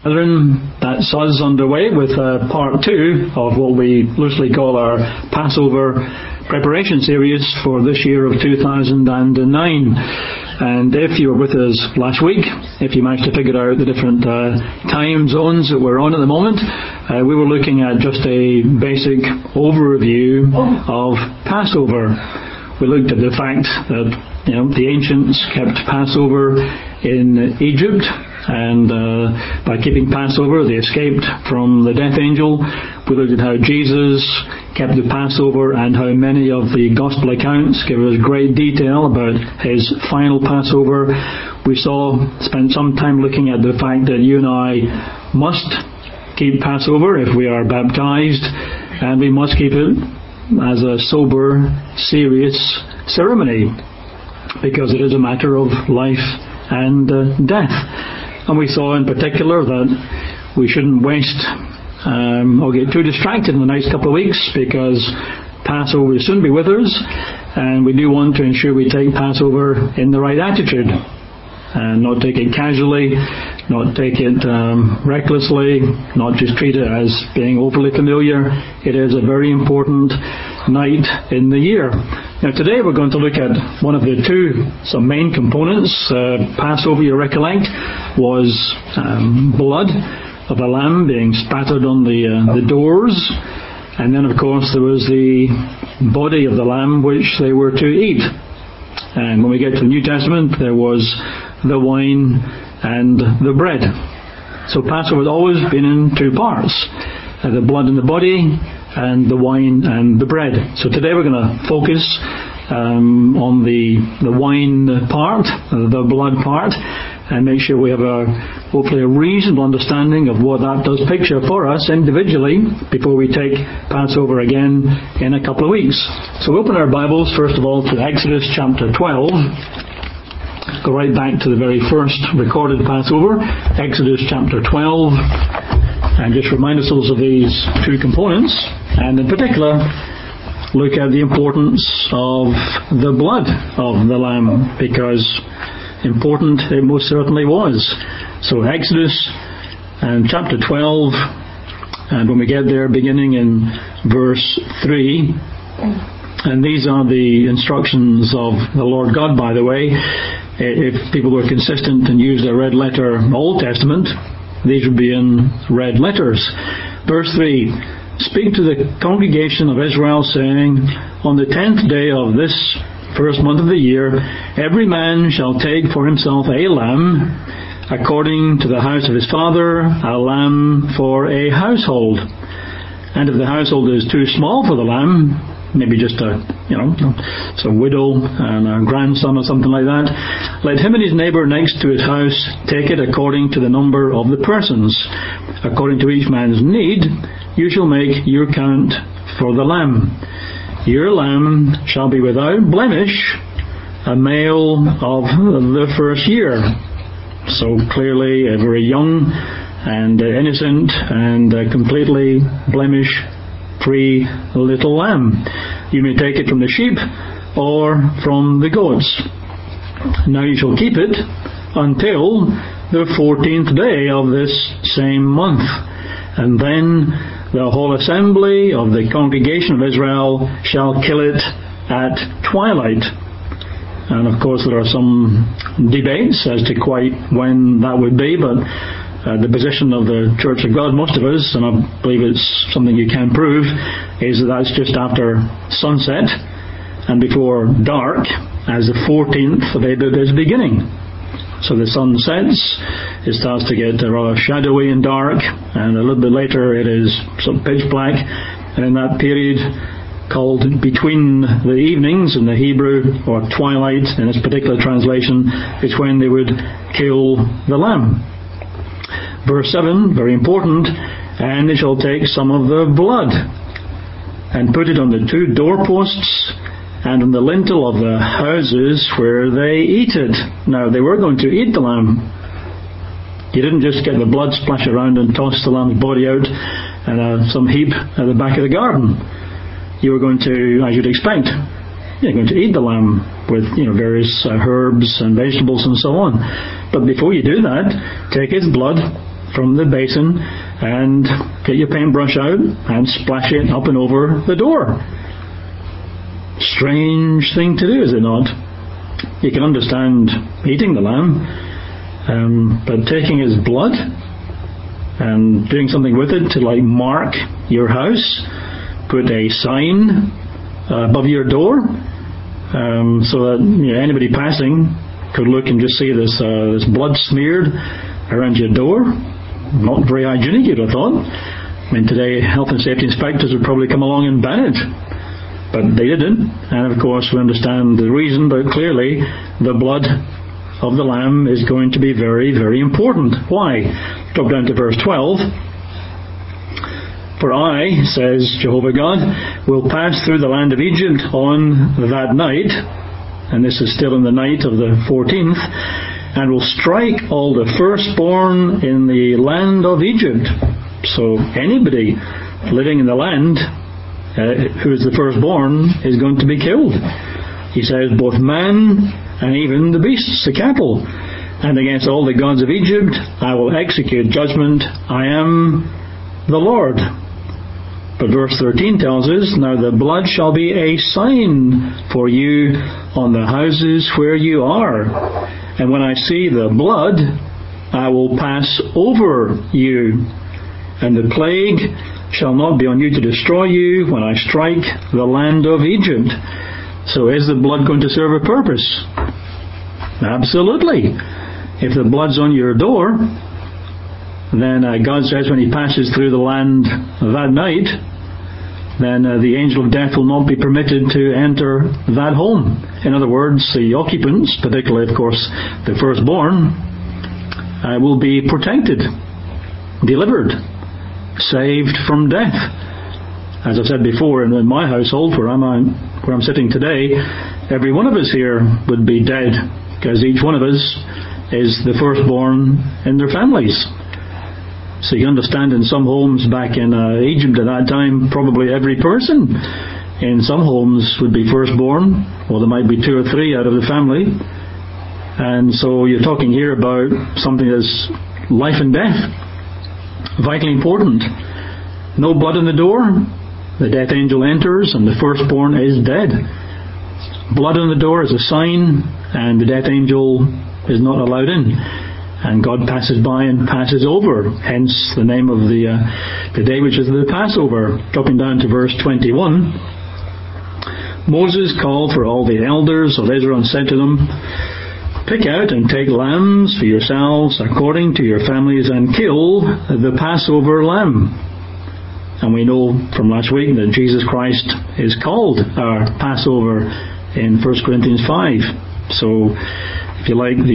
Brethren, that's us underway with part 2 of what we loosely call our Passover preparation series for this year of 2009. And if you were with us last week, if you managed to figure out the different time zones that we're on at the moment, we were looking at just a basic overview of Passover. We looked at the fact that the ancients kept Passover in Egypt, and by keeping Passover they escaped from the death angel. We looked at how Jesus kept the Passover and how many of the Gospel accounts give us great detail about his final Passover. We spent some time looking at the fact that you and I must keep Passover if we are baptized, and we must keep it as a sober, serious ceremony, because it is a matter of life and death. And we saw in particular that we shouldn't waste or get too distracted in the next couple of weeks, because Passover will soon be with us, and we do want to ensure we take Passover in the right attitude and not take it casually, not take it recklessly, not just treat it as being overly familiar. It is a very important night in the year. Now today we're going to look at one of the some main components. Passover, you recollect, was blood of a lamb being spattered on the doors, and then of course there was the body of the lamb which they were to eat. And when we get to the New Testament, there was the wine and the bread. So Passover has always been in two parts: the blood and the body, and the wine and the bread. So today we're going to focus on the wine part, the blood part, and make sure we have hopefully a reasonable understanding of what that does picture for us individually before we take Passover again in a couple of weeks. So we open our Bibles first of all to Exodus chapter 12. Go right back to the very first recorded Passover, Exodus chapter 12, and just remind ourselves of these two components, and in particular look at the importance of the blood of the lamb, because important it most certainly was. So Exodus and chapter 12, and when we get there beginning in verse 3, and these are the instructions of the Lord God, by the way. If people were consistent and used a red letter Old Testament, these would be in red letters. Verse 3, "Speak to the congregation of Israel, saying, On the 10th day of this first month of the year, every man shall take for himself a lamb, according to the house of his father, a lamb for a household. And if the household is too small for the lamb, maybe just some widow and a grandson or something like that, let him and his neighbour next to his house take it according to the number of the persons. According to each man's need, you shall make your count for the lamb. Your lamb shall be without blemish, a male of the first year." So clearly a very young and innocent and completely blemish-free little lamb. "You may take it from the sheep or from the goats. Now you shall keep it until the 14th day of this same month, and then the whole assembly of the congregation of Israel shall kill it at twilight." And of course there are some debates as to quite when that would be, but the position of the Church of God, most of us, and I believe it's something you can prove, is that that's just after sunset and before dark, as the 14th of Abib is beginning. So the sun sets, it starts to get rather shadowy and dark, and a little bit later it is sort of pitch black, and in that period called between the evenings in the Hebrew, or twilight in this particular translation, is when they would kill the lamb. Verse 7, very important, "And they shall take some of the blood, and put it on the two doorposts, and on the lintel of the houses where they eat it." Now, they were going to eat the lamb. You didn't just get the blood splash around and toss the lamb's body out in some heap at the back of the garden. You were going to, as you'd expect, you're going to eat the lamb with various herbs and vegetables and so on. But before you do that, take its blood from the basin and get your paintbrush out and splash it up and over the door. Strange thing to do, is it not? You can understand eating the lamb, but taking his blood and doing something with it to mark your house, put a sign above your door, so that anybody passing could look and just see this blood smeared around your door. Not very hygienic, you'd have thought. I mean, today health and safety inspectors would probably come along and ban it, but they didn't. And of course we understand the reason, but clearly the blood of the lamb is going to be very, very important. Why? Drop down to verse 12. For I, says Jehovah God, will pass through the land of Egypt on that night, and this is still in the night of the 14th, and will strike all the firstborn in the land of Egypt. So anybody living in the land who is the firstborn is going to be killed. He says, both man and even the beasts, the cattle. And against all the gods of Egypt I will execute judgment. I am the Lord. But verse 13 tells us, now the blood shall be a sign for you on the houses where you are. And when I see the blood, I will pass over you. And the plague shall not be on you to destroy you when I strike the land of Egypt. So is the blood going to serve a purpose? Absolutely. If the blood's on your door, then God says when he passes through the land that night, then the angel of death will not be permitted to enter that home. In other words, the occupants, particularly of course the firstborn, will be protected, delivered, saved from death. As I've said before, in my household where I'm sitting today, every one of us here would be dead, because each one of us is the firstborn in their families. So you understand, in some homes back in Egypt at that time, probably every person in some homes would be firstborn, or there might be 2 or 3 out of the family. And so you're talking here about something that's life and death, vitally important. No blood in the door, the death angel enters and the firstborn is dead. Blood on the door is a sign, and the death angel is not allowed in. And God passes by and passes over. Hence the name of the day, which is the Passover. Dropping down to verse 21. Moses called for all the elders of Israel and said to them, pick out and take lambs for yourselves according to your families, and kill the Passover lamb. And we know from last week that Jesus Christ is called our Passover in 1 Corinthians 5. So if you like,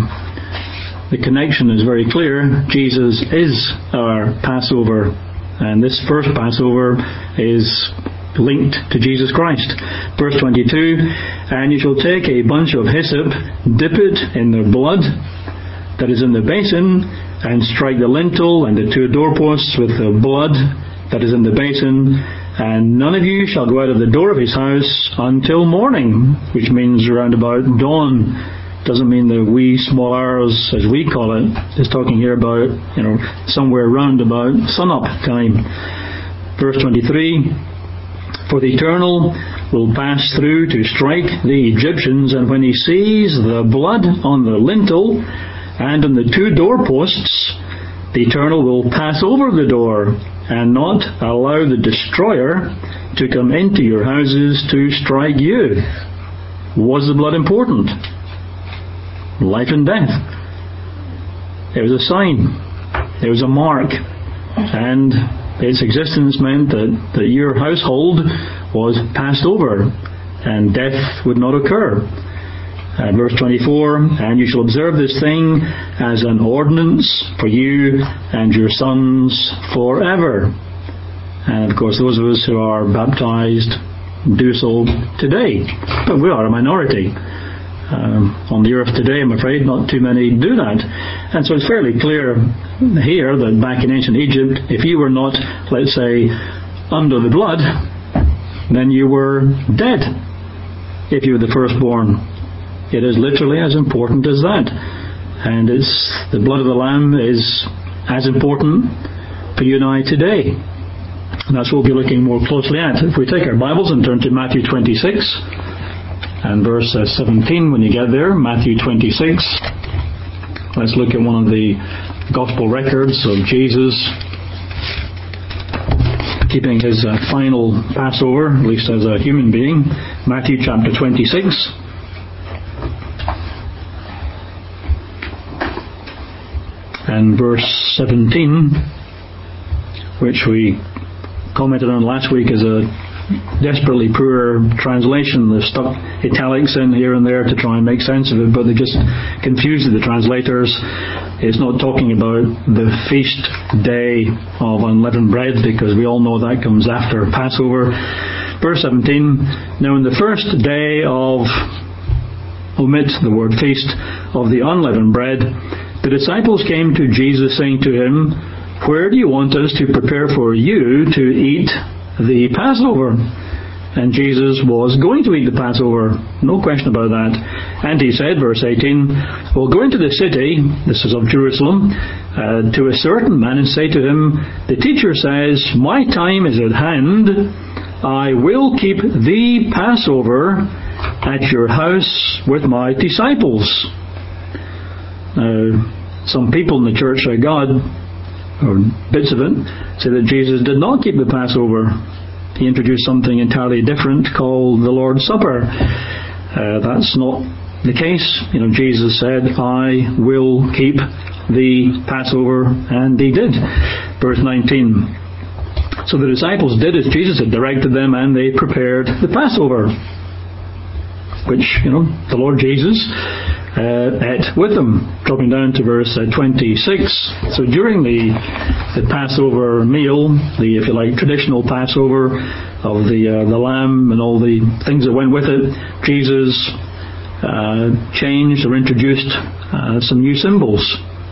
the connection is very clear. Jesus is our Passover, and this first Passover is linked to Jesus Christ. Verse 22, and you shall take a bunch of hyssop, dip it in the blood that is in the basin, and strike the lintel and the 2 doorposts with the blood that is in the basin, and none of you shall go out of the door of his house until morning, which means around about dawn. Doesn't mean the wee small hours as we call it. It's talking here about, somewhere round about sunup time. Verse 23, for the Eternal will pass through to strike the Egyptians, and when he sees the blood on the lintel and on the 2 doorposts, the Eternal will pass over the door and not allow the destroyer to come into your houses to strike you. Was the blood important? Life and death. It was a sign. It was a mark. And its existence meant that your household was passed over and death would not occur. Verse 24, and you shall observe this thing as an ordinance for you and your sons forever. And of course those of us who are baptized do so today. But we are a minority. On the earth today, I'm afraid, not too many do that. And so it's fairly clear here that back in ancient Egypt, if you were not, let's say, under the blood, then you were dead if you were the firstborn. It is literally as important as that. And the blood of the lamb is as important for you and I today. And that's what we'll be looking more closely at. If we take our Bibles and turn to Matthew 26 and verse 17 when you get there, Matthew 26. Let's look at one of the Gospel records of Jesus keeping his final Passover, at least as a human being. Matthew chapter 26. And verse 17, which we commented on last week as a desperately poor translation. They've stuck italics in here and there to try and make sense of it, but they just confused the translators. It's not talking about the feast day of unleavened bread, because we all know that comes after Passover. Verse 17, now in the first day of, omit the word feast, of the unleavened bread, the disciples came to Jesus saying to him, where do you want us to prepare for you to eat the Passover? And Jesus was going to eat the Passover, no question about that. And he said, verse 18, well, go into the city, this is of Jerusalem, to a certain man and say to him, the teacher says, my time is at hand, I will keep the Passover at your house with my disciples. Now, some people in the Church of God, or bits of it, say that Jesus did not keep the Passover. He introduced something entirely different called the Lord's Supper. That's not the case. Jesus said, I will keep the Passover, and he did. Verse 19. So the disciples did as Jesus had directed them, and they prepared the Passover, which, the Lord Jesus ate with them. Dropping down to verse 26. So during the Passover meal, the, if you like, traditional Passover of the lamb and all the things that went with it, Jesus changed or introduced some new symbols.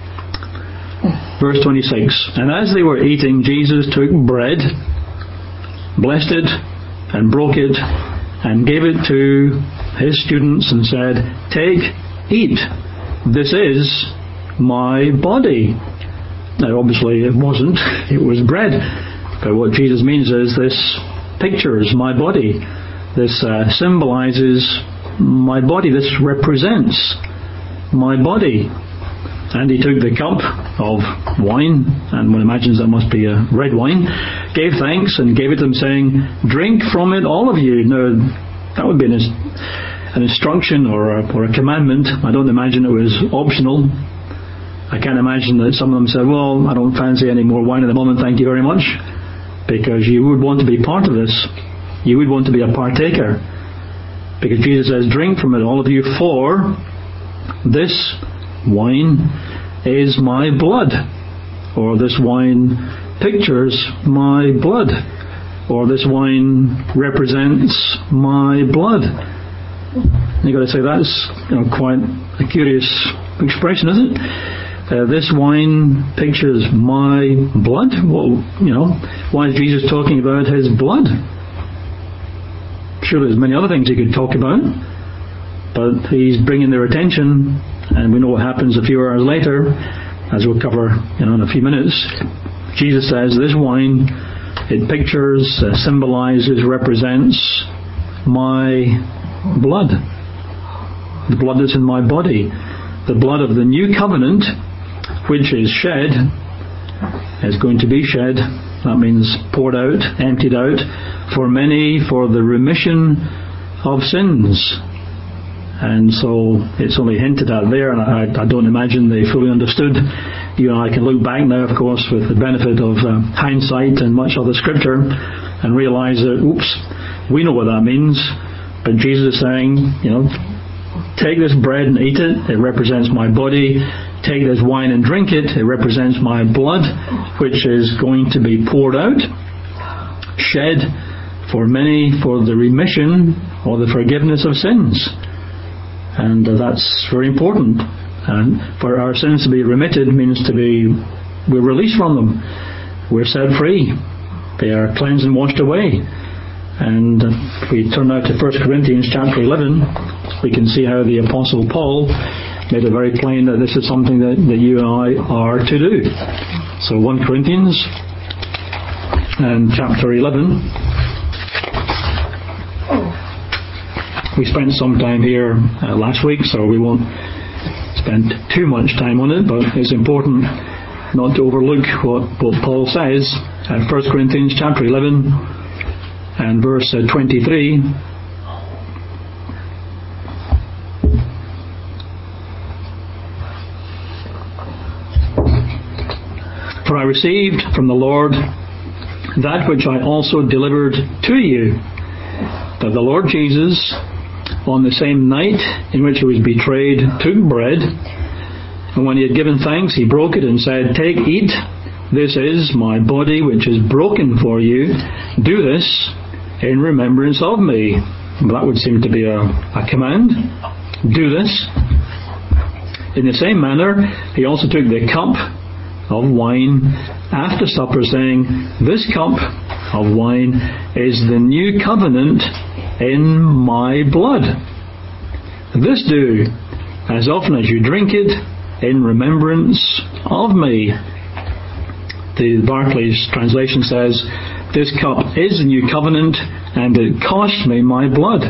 Verse 26. And as they were eating, Jesus took bread, blessed it, and broke it, and gave it to his students and said, take, eat, this is my body. Now obviously it wasn't, it was bread. But what Jesus means is this pictures my body. This symbolizes my body. This represents my body. And he took the cup of wine, and one imagines that must be a red wine, gave thanks and gave it to them, saying, drink from it, all of you. Now that would be an instruction or a commandment. I don't imagine it was optional. I can't imagine that some of them said, well, I don't fancy any more wine at the moment, thank you very much, because you would want to be part of this. You would want to be a partaker, because Jesus says, drink from it, all of you, for this wine is my blood, or this wine pictures my blood, or this wine represents my blood. You've got to say that's quite a curious expression, isn't it? This wine pictures my blood. Well, why is Jesus talking about his blood? Surely there's many other things he could talk about, but he's bringing their attention, and we know what happens a few hours later, as we'll cover in a few minutes. Jesus says this wine, it pictures, symbolizes, represents my blood. The blood that's in my body. The blood of the new covenant, which is shed, is going to be shed. That means poured out, emptied out, for many, for the remission of sins. And so it's only hinted at there, and I don't imagine they fully understood. You and I can look back now, of course, with the benefit of hindsight and much other scripture, and realize that, oops, we know what that means. But Jesus is saying, take this bread and eat it. It represents my body. Take this wine and drink it. It represents my blood, which is going to be poured out, shed for many, for the remission or the forgiveness of sins. And that's very important. And for our sins to be remitted means we're released from them. We're set free. They are cleansed and washed away. And if we turn now to 1 Corinthians chapter 11, we can see how the Apostle Paul made it very plain that this is something that you and I are to do. So 1 Corinthians and chapter 11. We spent some time here last week, so we won't spend too much time on it, but it's important not to overlook what Paul says at 1 Corinthians chapter 11 and verse 23. For I received from the Lord that which I also delivered to you, that the Lord Jesus, on the same night in which he was betrayed, took bread, and when he had given thanks, he broke it and said, "Take, eat, this is my body which is broken for you. Do this in remembrance of me." Well, that would seem to be a command. Do this. In the same manner, he also took the cup of wine after supper, saying, "This cup of wine is the new covenant in my blood. This do, as often as you drink it, in remembrance of me." The Barclay's translation says, "This cup is the new covenant, and it cost me my blood."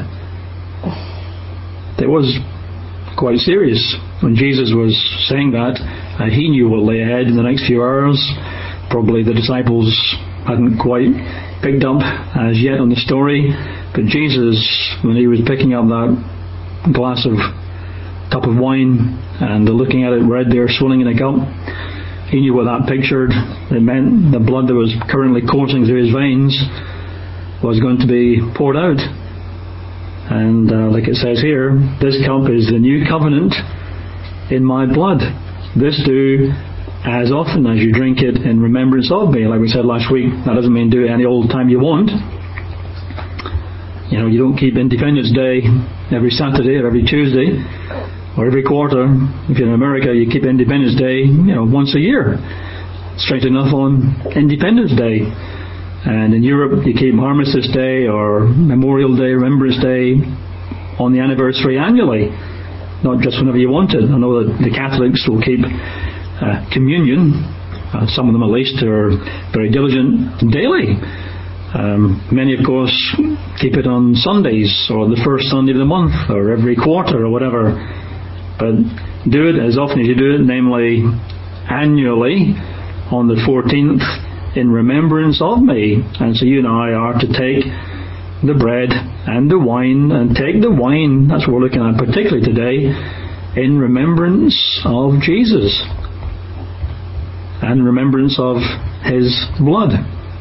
It was quite serious when Jesus was saying that. He knew what lay ahead in the next few hours. Probably the disciples hadn't quite picked up as yet on the story. But Jesus, when he was picking up that cup of wine and looking at it red there swilling in a cup, he knew what that pictured. It meant the blood that was currently coursing through his veins was going to be poured out. And like it says here, "This cup is the new covenant in my blood. This do as often as you drink it in remembrance of me." Like we said last week, that doesn't mean do it any old time you want. You don't keep Independence Day every Saturday or every Tuesday or every quarter. If you're in America, you keep Independence Day, once a year. Straight enough on Independence Day. And in Europe, you keep Armistice Day or Memorial Day, Remembrance Day on the anniversary annually, not just whenever you want it. I know that the Catholics will keep communion, some of them at least are very diligent, daily. Many, of course, keep it on Sundays or the first Sunday of the month or every quarter or whatever. But do it as often as you do it, namely annually on the 14th in remembrance of me. And so you and I are to take the bread and the wine, and take the wine, that's what we're looking at particularly today, in remembrance of Jesus and remembrance of his blood.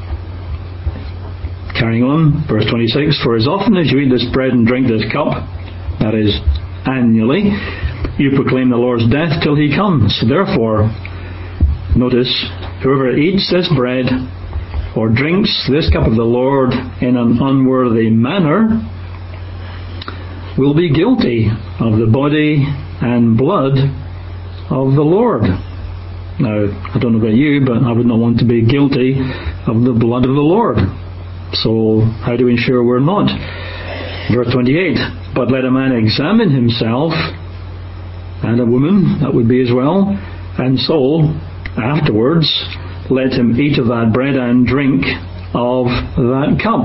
Carrying on, verse 26, "For as often as you eat this bread and drink this cup," that is, annually, "you proclaim the Lord's death till he comes. Therefore," notice, "whoever eats this bread or drinks this cup of the Lord in an unworthy manner will be guilty of the body and blood of the Lord." Now, I don't know about you, but I would not want to be guilty of the blood of the Lord. So, how do we ensure we're not? Verse 28, "But let a man examine himself," and a woman, that would be as well, "and so, afterwards, let him eat of that bread and drink of that cup.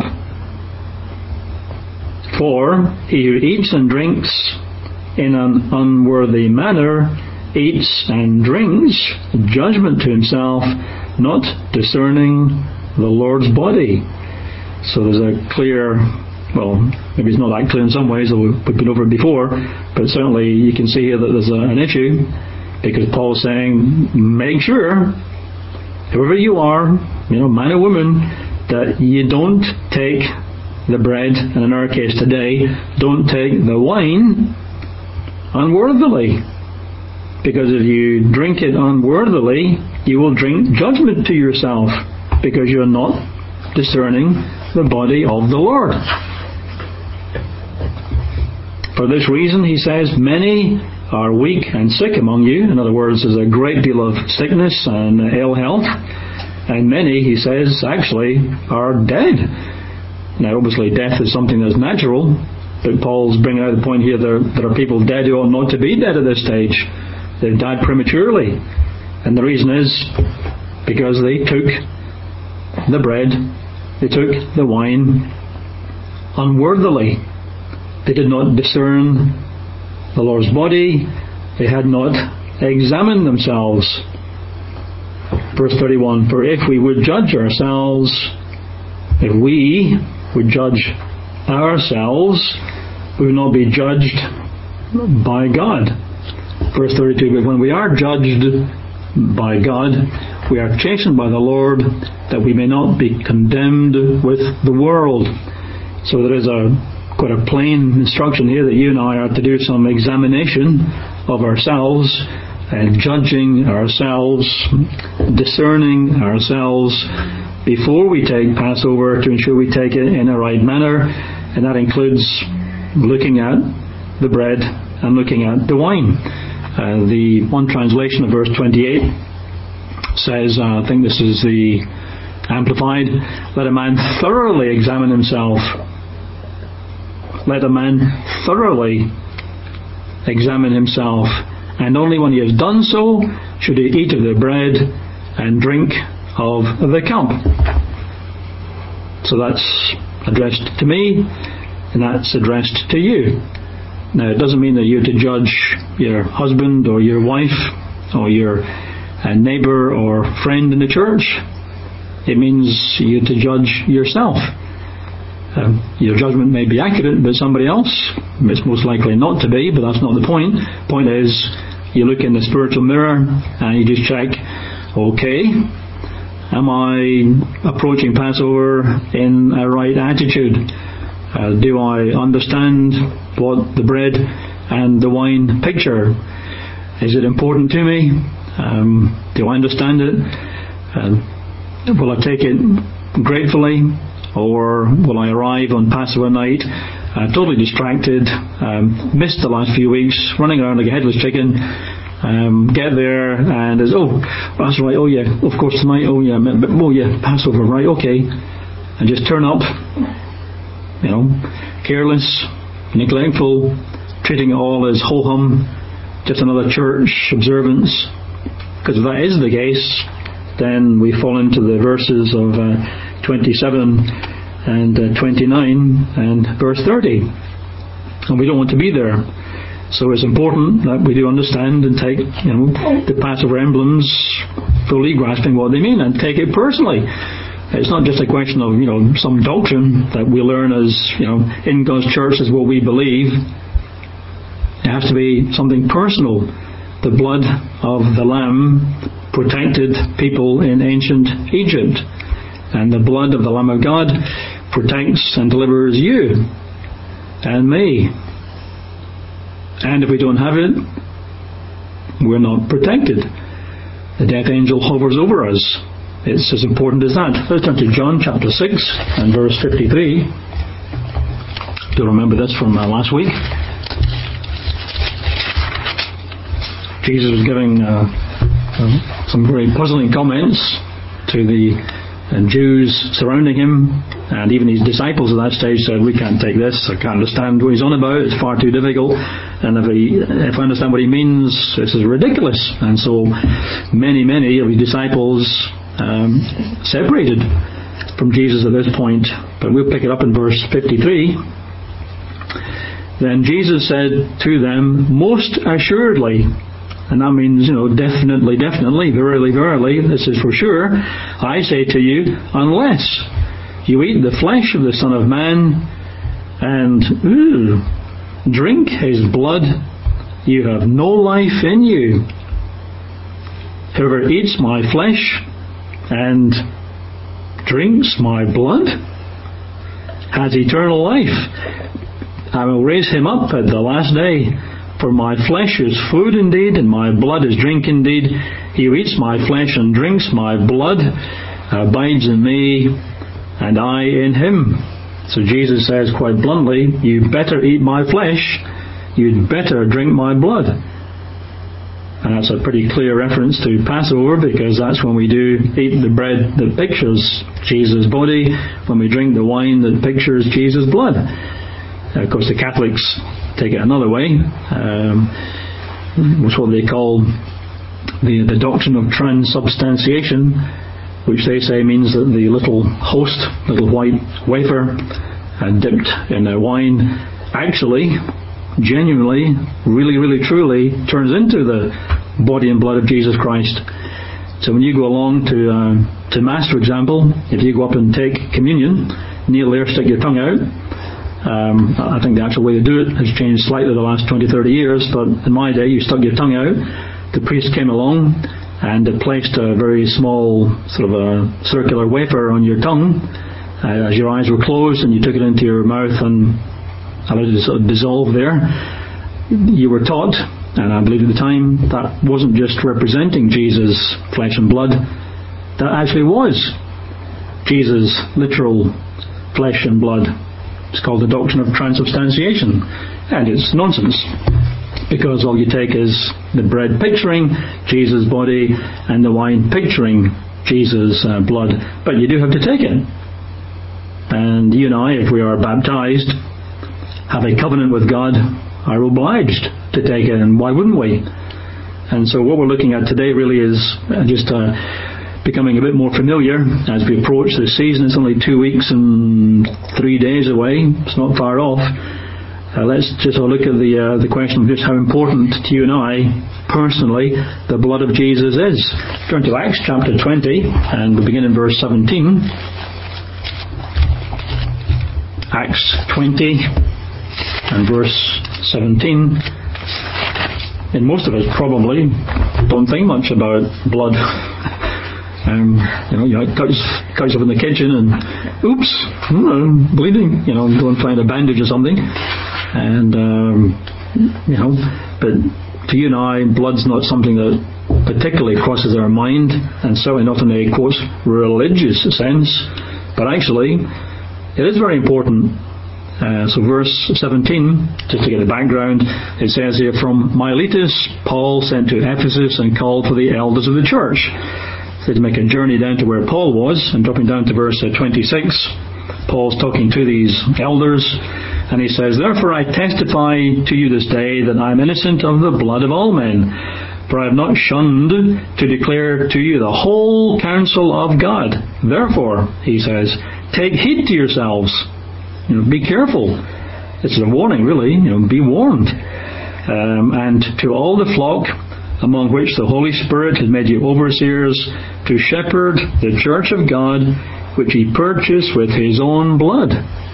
For he who eats and drinks in an unworthy manner eats and drinks judgment to himself, not discerning the Lord's body." So there's a clear, well, maybe it's not that clear in some ways, or we've been over it before, but certainly you can see here that there's an issue, because Paul's saying, make sure, whoever you are, man or woman, that you don't take the bread, and in our case today, don't take the wine unworthily. Because if you drink it unworthily, you will drink judgment to yourself, because you're not discerning the body of the Lord. "For this reason," he says, "many are weak and sick among you." In other words, there's a great deal of sickness and ill health. And many, he says, actually are dead. Now, obviously, death is something that's natural, but Paul's bringing out the point here there are people dead who ought not to be dead at this stage. They've died prematurely. And the reason is because they took the bread, they took the wine unworthily. They did not discern the Lord's body. They had not examined themselves. Verse 31, for if we would judge ourselves, if we would judge ourselves, we would not be judged by God. Verse 32, but when we are judged by God, we are chastened by the Lord, that we may not be condemned with the world. So there is quite a plain instruction here that you and I are to do some examination of ourselves, and judging ourselves, discerning ourselves before we take Passover, to ensure we take it in a right manner, and that includes looking at the bread and looking at the wine. The one translation of verse 28 says, I think this is the Amplified, let a man thoroughly examine himself. Let a man thoroughly examine himself, and only when he has done so should he eat of the bread and drink of the cup. So that's addressed to me, and that's addressed to you. Now, it doesn't mean that you're to judge your husband or your wife or your neighbour or friend in the church. It means you're to judge yourself. Your judgment may be accurate about somebody else. It's most likely not to be, but that's not the point. The point is, you look in the spiritual mirror and you just check, okay, am I approaching Passover in a right attitude? Do I understand what the bread and the wine picture? Is it important to me? Do I understand it? Will I take it gratefully? Or will I arrive on Passover night totally distracted, missed the last few weeks, running around like a headless chicken, get there and there's, oh, that's right, oh yeah, of course tonight, oh yeah, Passover, right, okay, and just turn up, careless, neglectful, treating it all as ho-hum, just another church observance. Because if that is the case, then we fall into the verses of 27 and 29 and verse 30, and we don't want to be there. So it's important that we do understand and take the Passover emblems, fully grasping what they mean, and take it personally. It's not just a question of some doctrine that we learn as in God's church is what we believe. It has to be something personal. The blood of the Lamb protected people in ancient Egypt, and the blood of the Lamb of God protects and delivers you and me. And if we don't have it, we're not protected. The death angel hovers over us. It's as important as that. Let's turn to John chapter 6 and verse 53. Do remember this from last week. Jesus was giving some very puzzling comments to the Jews surrounding him, and even his disciples at that stage said, we can't take this, I can't understand what he's on about, it's far too difficult, and if I understand what he means, this is ridiculous. And so many of his disciples separated from Jesus at this point. But we'll pick it up in verse 53. Then Jesus said to them, most assuredly, and that means, definitely, verily, this is for sure, I say to you, unless you eat the flesh of the Son of Man and drink his blood, you have no life in you. Whoever eats my flesh and drinks my blood has eternal life. I will raise him up at the last day. For my flesh is food indeed, and my blood is drink indeed. He who eats my flesh and drinks my blood abides in me, and I in him. So Jesus says quite bluntly, you better eat my flesh, you'd better drink my blood. And that's a pretty clear reference to Passover, because that's when we do eat the bread that pictures Jesus' body, when we drink the wine that pictures Jesus' blood. Of course, the Catholics take it another way. It's what they call the doctrine of transubstantiation, which they say means that the little host, little white wafer dipped in wine, actually, genuinely, really, really, truly turns into the body and blood of Jesus Christ. So when you go along to Mass, for example, if you go up and take communion, kneel there, stick your tongue out. I think the actual way to do it has changed slightly the last 20, 30 years, but in my day you stuck your tongue out, the priest came along and placed a very small sort of a circular wafer on your tongue as your eyes were closed, and you took it into your mouth and allowed it to sort of dissolve there. You were taught, and I believe at the time, that wasn't just representing Jesus' flesh and blood, that actually was Jesus' literal flesh and blood. It's called the doctrine of transubstantiation, and it's nonsense, because all you take is the bread picturing Jesus' body and the wine picturing Jesus' blood, but you do have to take it. And you and I, if we are baptized, have a covenant with God, are obliged to take it, and why wouldn't we? And so what we're looking at today really is just becoming a bit more familiar as we approach this season. It's only 2 weeks and 3 days away. It's not far off. Let's just look at the question of just how important to you and I personally the blood of Jesus is. Turn to Acts chapter 20, and we'll begin in verse 17. Acts 20 and verse 17. And most of us probably don't think much about blood. You cut yourself in the kitchen and oops, bleeding. Go and find a bandage or something. And but to you and I, blood's not something that particularly crosses our mind, and certainly not in a quote religious sense. But actually, it is very important. So verse 17, just to get the background, it says here, from Miletus, Paul sent to Ephesus and called for the elders of the church. So to make a journey down to where Paul was, and dropping down to verse 26, Paul's talking to these elders, and he says, therefore I testify to you this day that I am innocent of the blood of all men, for I have not shunned to declare to you the whole counsel of God. Therefore, he says, take heed to yourselves. Be careful. It's a warning, really. Be warned. And to all the flock among which the Holy Spirit has made you overseers to shepherd the church of God, which He purchased with His own blood.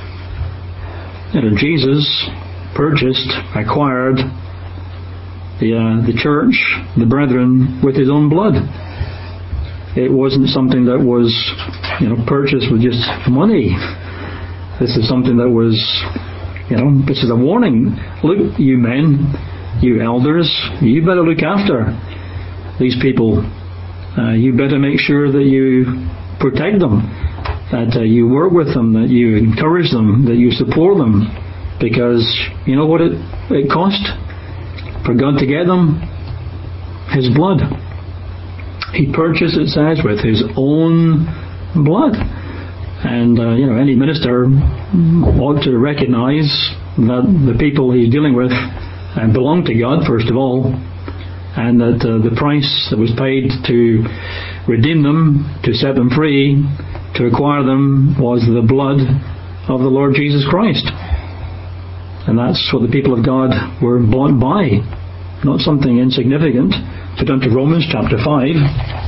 Jesus purchased, acquired the church, the brethren, with His own blood. It wasn't something that was, purchased with just money. This is something that was, this is a warning. Look, you men, you elders, you better look after these people. You better make sure that you protect them, that you work with them, that you encourage them, that you support them. Because you know what it cost for God to get them? His blood. He purchased, it says, with His own blood. And, any minister ought to recognize that the people he's dealing with belong to God, first of all, and that the price that was paid to redeem them, to set them free, to acquire them, was the blood of the Lord Jesus Christ. And that's what the people of God were bought by, not something insignificant. So down to Romans chapter 5.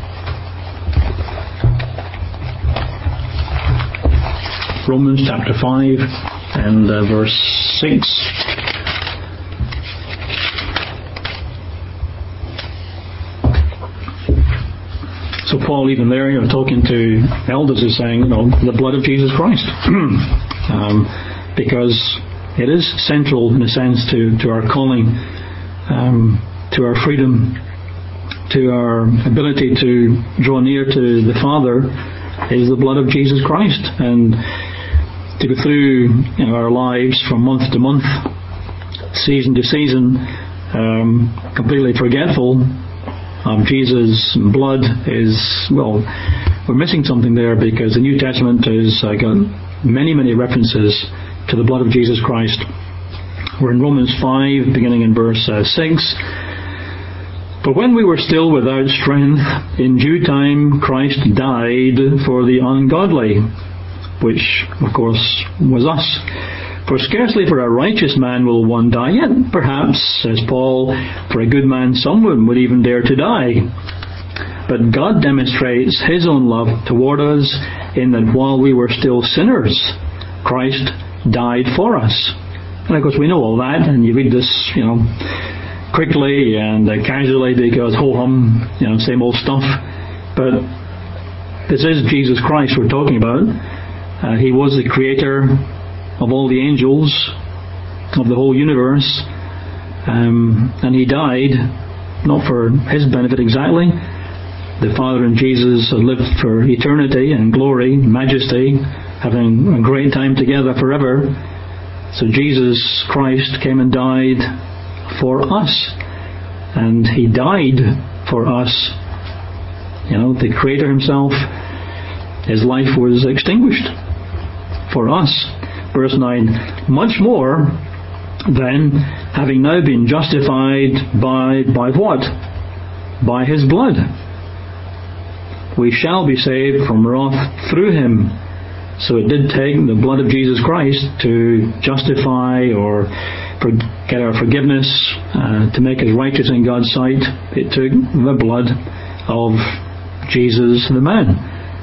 Romans chapter 5 and verse 6. So Paul, even there, talking to elders, is saying, the blood of Jesus Christ, because it is central in a sense to our calling, to our freedom, to our ability to draw near to the Father, is the blood of Jesus Christ. And to go through our lives from month to month, season to season, completely forgetful of Jesus' blood is, we're missing something there, because the New Testament has got many, many references to the blood of Jesus Christ. We're in Romans 5, beginning in verse 6. But when we were still without strength, in due time Christ died for the ungodly, which, of course, was us. For scarcely for a righteous man will one die, yet perhaps, says Paul, for a good man someone would even dare to die. But God demonstrates His own love toward us in that while we were still sinners, Christ died for us. And of course we know all that, and you read this, quickly and casually because ho-hum, same old stuff. But this is Jesus Christ we're talking about. He was the creator of all the angels, of the whole universe, and He died, not for His benefit exactly. The Father and Jesus lived for eternity and glory, majesty, having a great time together forever. So Jesus Christ came and died for us, and He died for us. The Creator Himself, His life was extinguished for us. Verse 9, much more then, having now been justified by what? By His blood, we shall be saved from wrath through Him. So it did take the blood of Jesus Christ to justify or get our forgiveness, to make us righteous in God's sight. It took the blood of Jesus the man.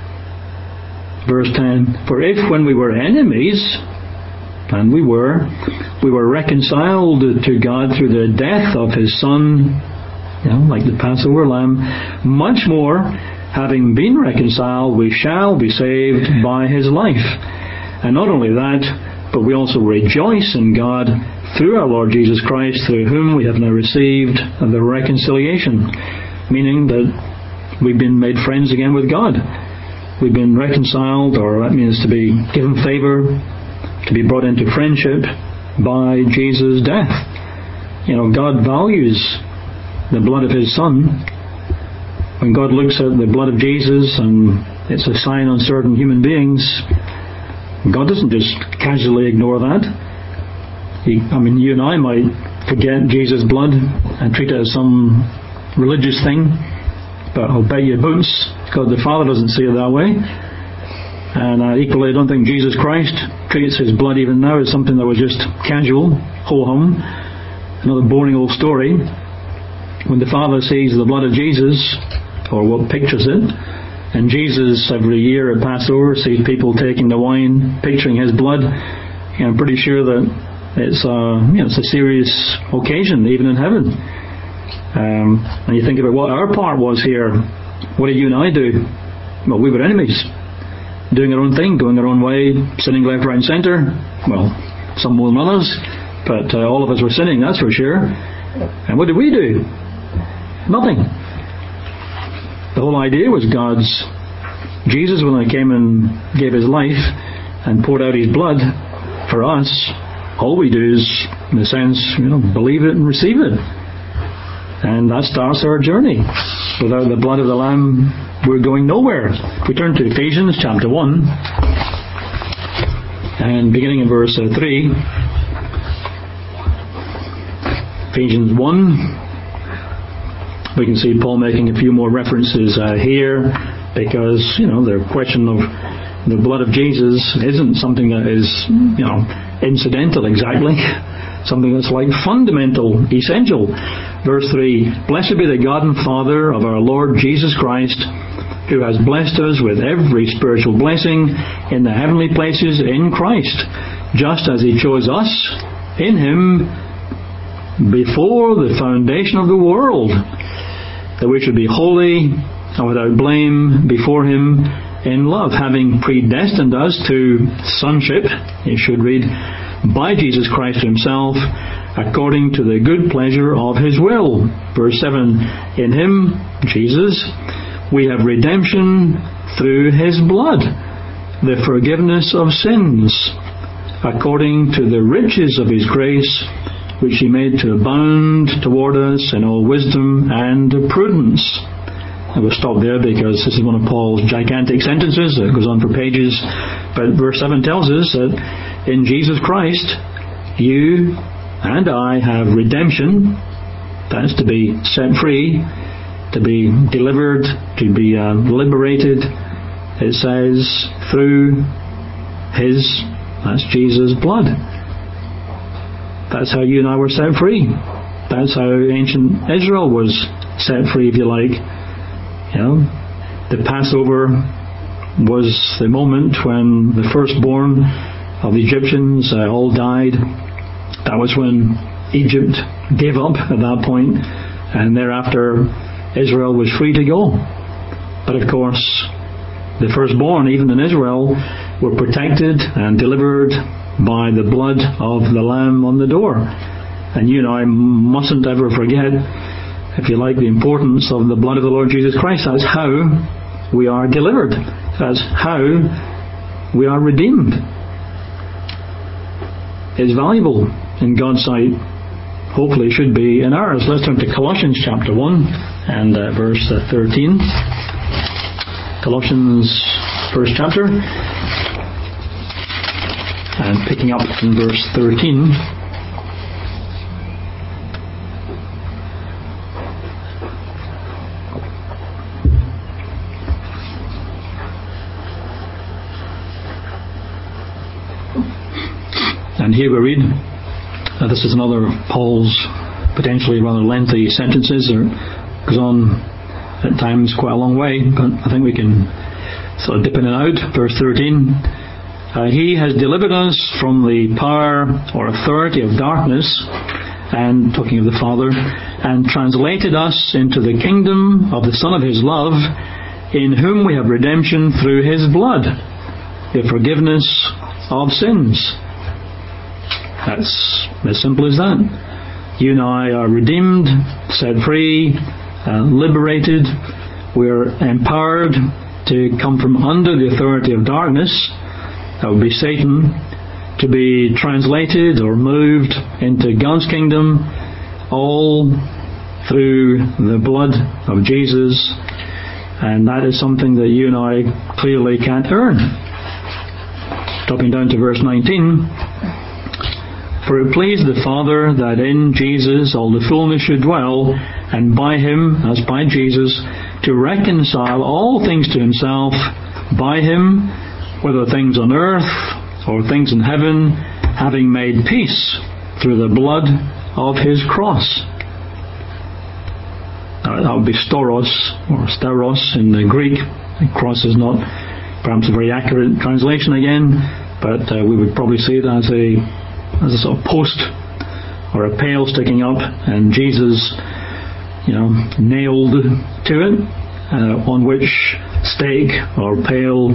Verse 10, for if when we were enemies, and we were reconciled to God through the death of His Son, like the Passover lamb, much more, having been reconciled, we shall be saved by His life. And not only that, but we also rejoice in God through our Lord Jesus Christ, through whom we have now received the reconciliation. Meaning that we've been made friends again with God. We've been reconciled, or that means to be given favour, to be brought into friendship by Jesus' death. God values the blood of His Son. When God looks at the blood of Jesus and it's a sign on certain human beings, God doesn't just casually ignore that. You and I might forget Jesus' blood and treat it as some religious thing, but I'll bet you boots God the Father doesn't see it that way. And equally, I don't think Jesus Christ treats His blood even now as something that was just casual, ho-hum, another boring old story. When the Father sees the blood of Jesus, or what pictures it, and Jesus every year at Passover sees people taking the wine, picturing His blood, I'm pretty sure that it's a serious occasion, even in heaven. And you think about what our part was here. What did you and I do? Well, we were enemies, doing our own thing, going our own way, sinning left, right and centre. Well, some more than others, but all of us were sinning, that's for sure. And what did we do? Nothing. The whole idea was Jesus, when He came and gave His life and poured out His blood for us, all we do is, in a sense, believe it and receive it. And that starts our journey. Without the blood of the Lamb, we're going nowhere. If we turn to Ephesians chapter 1, and beginning in verse 3, Ephesians 1, we can see Paul making a few more references here, because the question of the blood of Jesus isn't something that is incidental exactly, something that's like fundamental, essential. Verse 3, blessed be the God and Father of our Lord Jesus Christ, who has blessed us with every spiritual blessing in the heavenly places in Christ, just as He chose us in Him before the foundation of the world, that we should be holy and without blame before Him in love, having predestined us to sonship, it should read, by Jesus Christ Himself, according to the good pleasure of His will. Verse 7, in Him, Jesus, we have redemption through His blood, the forgiveness of sins, according to the riches of His grace, which He made to abound toward us in all wisdom and prudence. I will stop there because this is one of Paul's gigantic sentences. It goes on for pages. But verse 7 tells us that in Jesus Christ, you and I have redemption That's to be set free, to be delivered, to be liberated. It says through His, that's Jesus' blood. That's how you and I were set free. That's how ancient Israel was set free, if you like. The Passover was the moment when the firstborn of the Egyptians all died. That was when Egypt gave up at that point, and thereafter Israel was free to go. But of course, the firstborn, even in Israel, were protected and delivered by the blood of the Lamb on the door. And you and I mustn't ever forget, if you like, the importance of the blood of the Lord Jesus Christ. That's how we are delivered. That's how we are redeemed. It's valuable in God's sight. Hopefully it should be in ours. Let's turn to Colossians chapter 1 and verse 13. Colossians first chapter, and picking up in verse 13. And here we read, this is another of Paul's potentially rather lengthy sentences. It goes on at times quite a long way, but I think we can sort of dip in and out. Verse 13, He has delivered us from the power or authority of darkness, and talking of the Father, and translated us into the kingdom of the Son of His love, in whom we have redemption through His blood, the forgiveness of sins. That's as simple as that. You and I are redeemed, set free, liberated. We're empowered to come from under the authority of darkness, that would be Satan, to be translated or moved into God's kingdom, all through the blood of Jesus. And that is something that you and I clearly can't earn. Dropping down to verse 19. For it pleased the Father that in Jesus all the fullness should dwell, and by Him, as by Jesus, to reconcile all things to Himself, by Him, whether things on earth or things in heaven, having made peace through the blood of His cross. That would be storos or steros in the Greek. The cross is not perhaps a very accurate translation again, but we would probably see it as a sort of post or a pail sticking up, and Jesus, nailed to it, on which stake or pail,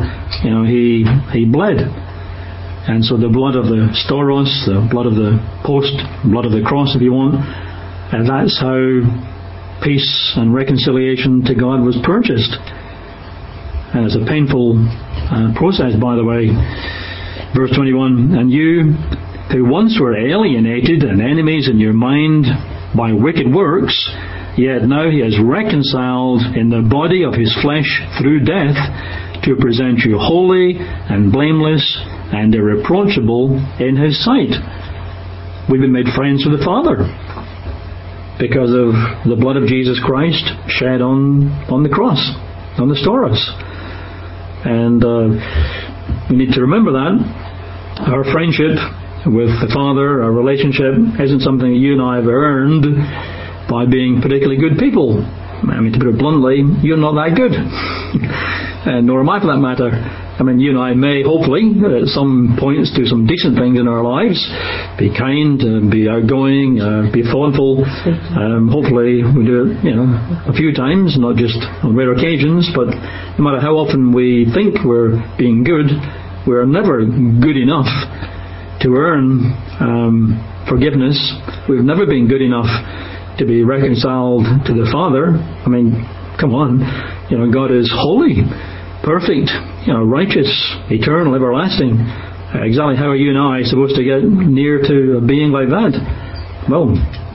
he bled. And so the blood of the storos, the blood of the post, blood of the cross, if you want, and that's how peace and reconciliation to God was purchased. And it's a painful process, by the way. Verse 21, and you who once were alienated and enemies in your mind by wicked works, yet now He has reconciled in the body of His flesh through death, to present you holy and blameless and irreproachable in His sight. We've been made friends with the Father because of the blood of Jesus Christ shed on the cross, on the storos. And we need to remember that. Our friendship with the Father, our relationship, isn't something that you and I have earned by being particularly good people. I mean, to put it bluntly, you're not that good. And nor am I, for that matter. I mean, you and I may, hopefully, at some points do some decent things in our lives. Be kind, be outgoing, be thoughtful. Hopefully we do it, a few times, not just on rare occasions. But no matter how often we think we're being good, we're never good enough to earn forgiveness. We've never been good enough to be reconciled to the Father. I mean, come on. God is holy, perfect, righteous, eternal, everlasting. Exactly how are you and I supposed to get near to a being like that? Well,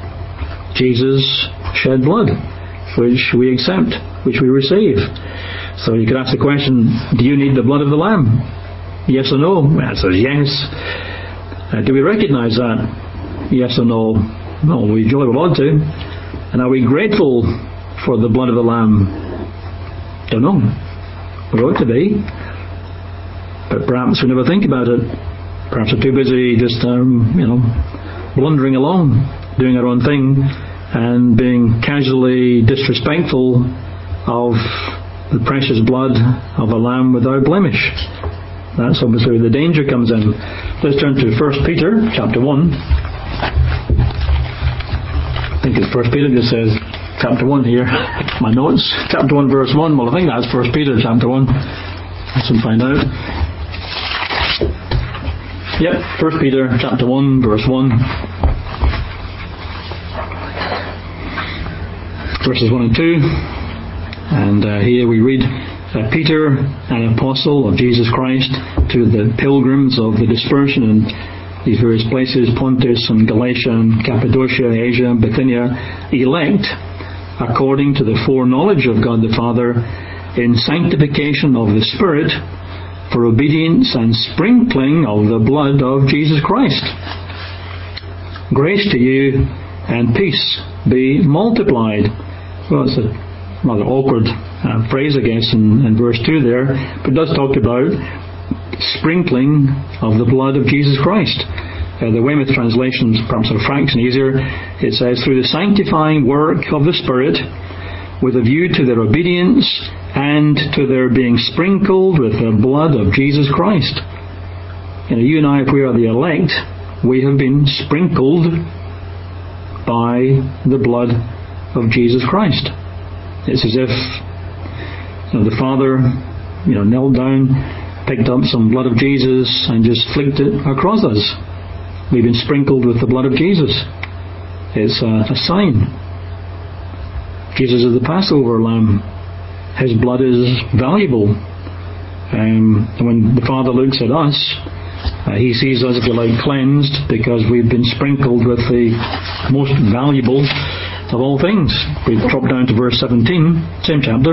Jesus shed blood, which we accept, which we receive. So you could ask the question, do you need the blood of the Lamb? Yes or no? The answer is yes. Do we recognize that? Yes or no? No, we jolly well ought to. And are we grateful for the blood of the Lamb? Don't know. We ought to be. But perhaps we never think about it. Perhaps we're too busy just, blundering along, doing our own thing, and being casually disrespectful of the precious blood of a Lamb without blemish. That's obviously where the danger comes in. Let's turn to 1 Peter chapter 1. I think it's 1 Peter just says chapter 1 here. My notes, chapter 1 verse 1. Well, I think that's 1 Peter chapter 1. Let's find out. Yep, 1 Peter chapter 1 verse 1. Verses 1 and 2. And here we read, Peter, an apostle of Jesus Christ, to the pilgrims of the dispersion in these various places, Pontus and Galatia and Cappadocia, Asia, Bithynia, elect according to the foreknowledge of God the Father, in sanctification of the Spirit, for obedience and sprinkling of the blood of Jesus Christ. Grace to you and peace be multiplied. Well, it's a rather awkward phrase, I guess, in verse 2 there, but it does talk about sprinkling of the blood of Jesus Christ. The Weymouth translations perhaps are a fraction easier. It says, through the sanctifying work of the Spirit, with a view to their obedience and to their being sprinkled with the blood of Jesus Christ. You and I, if we are the elect, we have been sprinkled by the blood of Jesus Christ. It's as if the Father knelt down, picked up some blood of Jesus and just flicked it across us. We've been sprinkled with the blood of Jesus. It's a sign. Jesus is the Passover lamb. His blood is valuable. And when the Father looks at us, He sees us, if you like, cleansed, because we've been sprinkled with the most valuable of all things. We drop down to verse 17, same chapter.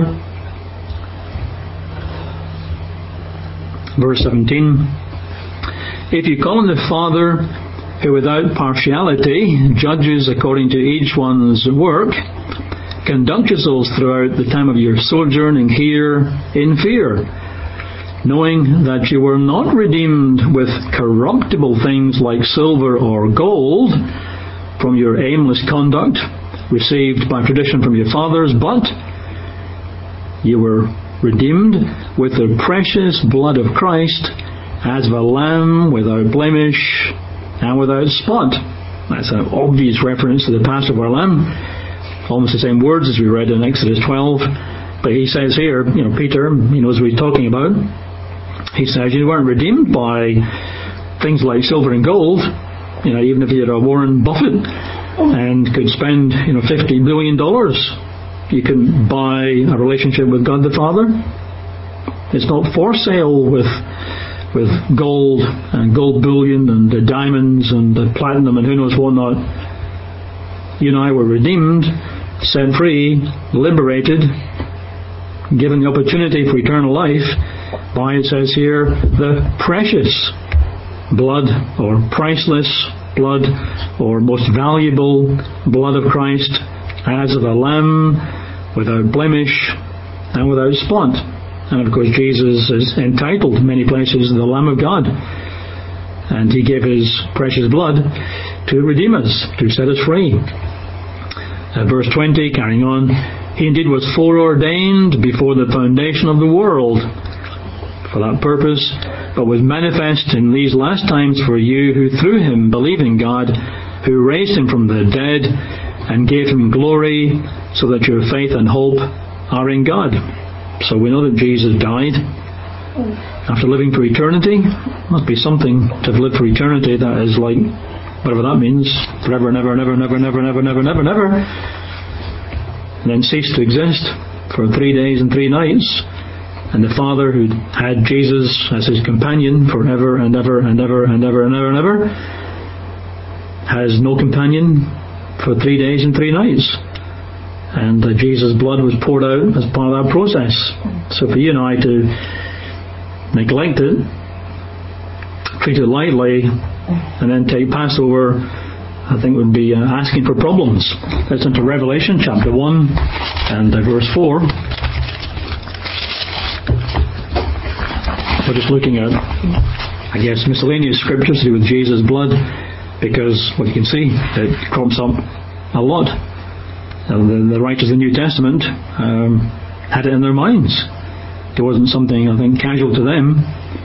Verse 17. If you call on the Father, who without partiality judges according to each one's work, conduct yourselves throughout the time of your sojourning here in fear, knowing that you were not redeemed with corruptible things like silver or gold from your aimless conduct received by tradition from your fathers, but you were redeemed with the precious blood of Christ, as of a lamb without blemish and without spot. That's an obvious reference to the Passover lamb. Almost the same words as we read in Exodus 12. But he says here, Peter, he knows what he's talking about. He says you weren't redeemed by things like silver and gold. Even if you had a Warren Buffett and could spend $50 billion, you can buy a relationship with God the Father. It's not for sale with gold and gold bullion and the diamonds and the platinum and who knows what not. You and I were redeemed, set free, liberated, given the opportunity for eternal life by, it says here, the precious blood or priceless blood or most valuable blood of Christ, as of a lamb without blemish and without spot. And of course Jesus is entitled in many places the Lamb of God, and He gave His precious blood to redeem us, to set us free. Verse 20, carrying on, He indeed was foreordained before the foundation of the world for that purpose, but was manifest in these last times for you who through Him believe in God, who raised Him from the dead and gave Him glory, so that your faith and hope are in God. So we know that Jesus died after living for eternity. Must be something to have lived for eternity that is like, whatever that means, forever and ever and ever and ever and ever and ever and ever and ever and ever, and then ceased to exist for 3 days and 3 nights. And the Father who had Jesus as His companion forever and ever and ever and ever and ever and ever has no companion for 3 days and 3 nights. And Jesus' blood was poured out as part of that process. So for you and I to neglect it, treat it lightly, and then take Passover I think would be asking for problems. Let's into Revelation chapter 1 and verse 4. We're just looking at, I guess, miscellaneous scriptures to do with Jesus' blood, because what you can see, it crops up a lot. The writers of the New Testament had it in their minds. It wasn't something, I think, casual to them.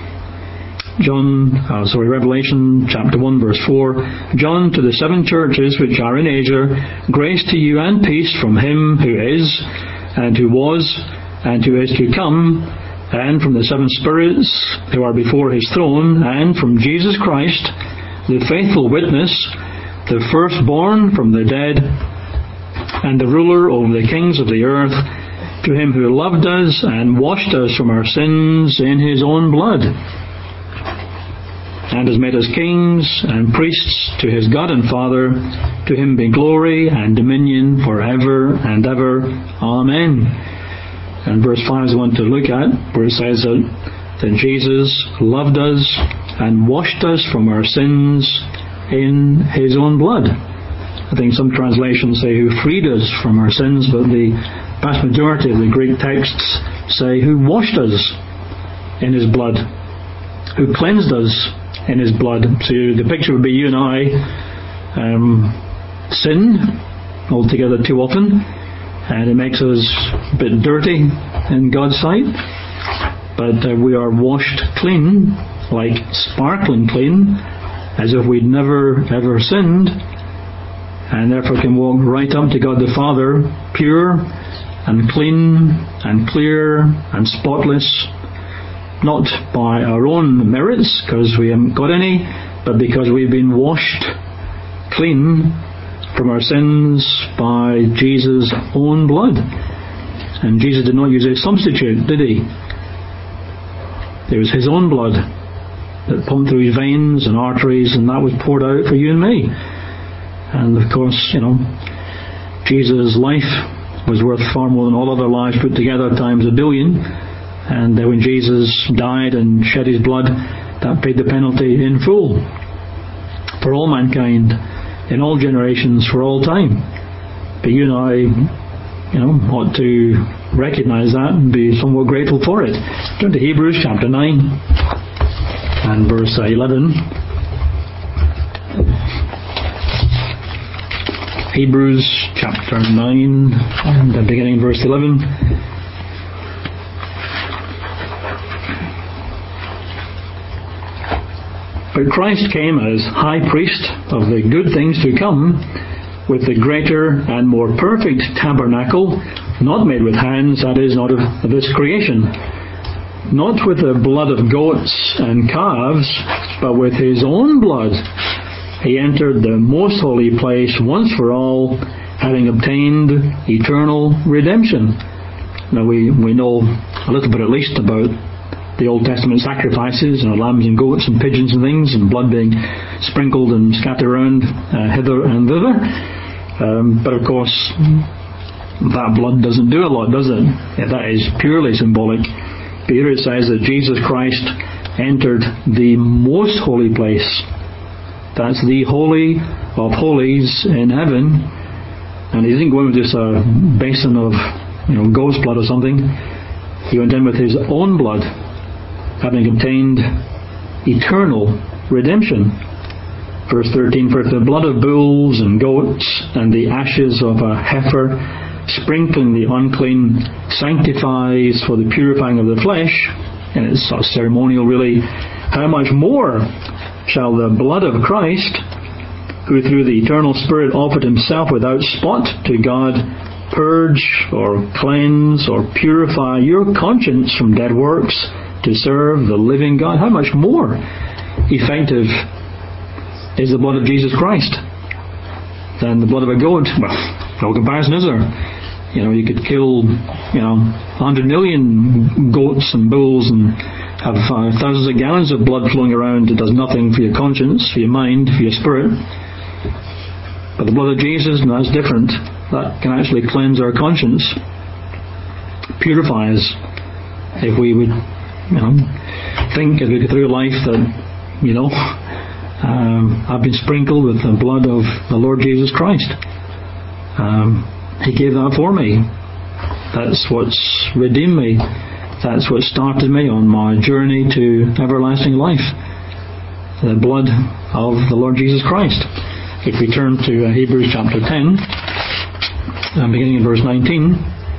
Revelation chapter 1 verse 4. John, to the 7 churches which are in Asia, grace to you and peace from him who is, and who was, and who is to come, and from the 7 spirits who are before his throne, and from Jesus Christ, the faithful witness, the firstborn from the dead, and the ruler over the kings of the earth, to him who loved us and washed us from our sins in his own blood, and has made us kings and priests to his God and Father. To him be glory and dominion forever and ever. Amen. And verse 5 is the one to look at, where it says that Jesus loved us and washed us from our sins in his own blood. I think some translations say who freed us from our sins, but the vast majority of the Greek texts say who washed us in his blood, who cleansed us in his blood. So the picture would be you and I sin altogether too often, and it makes us a bit dirty in God's sight, but we are washed clean, like sparkling clean, as if we'd never ever sinned, and therefore can walk right up to God the Father, pure and clean and clear and spotless, not by our own merits, because we haven't got any, but because we've been washed clean from our sins by Jesus' own blood. And Jesus did not use a substitute, did he? It was his own blood that pumped through his veins and arteries, and that was poured out for you and me. And of course, Jesus' life was worth far more than all other lives put together times a billion. And when Jesus died and shed his blood, that paid the penalty in full for all mankind, in all generations, for all time. But you and I, ought to recognize that and be somewhat grateful for it. Turn to Hebrews chapter 9 and verse 11. Hebrews chapter 9 and beginning verse 11. But Christ came as high priest of the good things to come, with the greater and more perfect tabernacle, not made with hands, that is, not of this creation, not with the blood of goats and calves, but with his own blood he entered the most holy place once for all, having obtained eternal redemption. Now we know a little bit at least about the Old Testament sacrifices, lambs and goats and pigeons and things, and blood being sprinkled and scattered around hither and thither. But of course, that blood doesn't do a lot, does it? That is purely symbolic. But here it says that Jesus Christ entered the most holy place. That's the Holy of Holies in heaven. And he didn't go in with just a basin of goat's blood or something. He went in with his own blood, having obtained eternal redemption. Verse 13, for if the blood of bulls and goats and the ashes of a heifer, sprinkling the unclean, sanctifies for the purifying of the flesh, and it's sort of ceremonial really, how much more shall the blood of Christ, who through the eternal Spirit offered himself without spot to God, purge or cleanse or purify your conscience from dead works to serve the living God? How much more effective is the blood of Jesus Christ than the blood of a goat? Well, no comparison, is there? You could kill 100 million goats and bulls and have thousands of gallons of blood flowing around. It does nothing for your conscience, for your mind, for your spirit. But the blood of Jesus, that's different. That can actually cleanse our conscience, purify us. If we would think as we go through life that I've been sprinkled with the blood of the Lord Jesus Christ. He gave that for me. That's what's redeemed me. That's what started me on my journey to everlasting life. The blood of the Lord Jesus Christ. If we turn to Hebrews chapter 10, beginning in verse 19.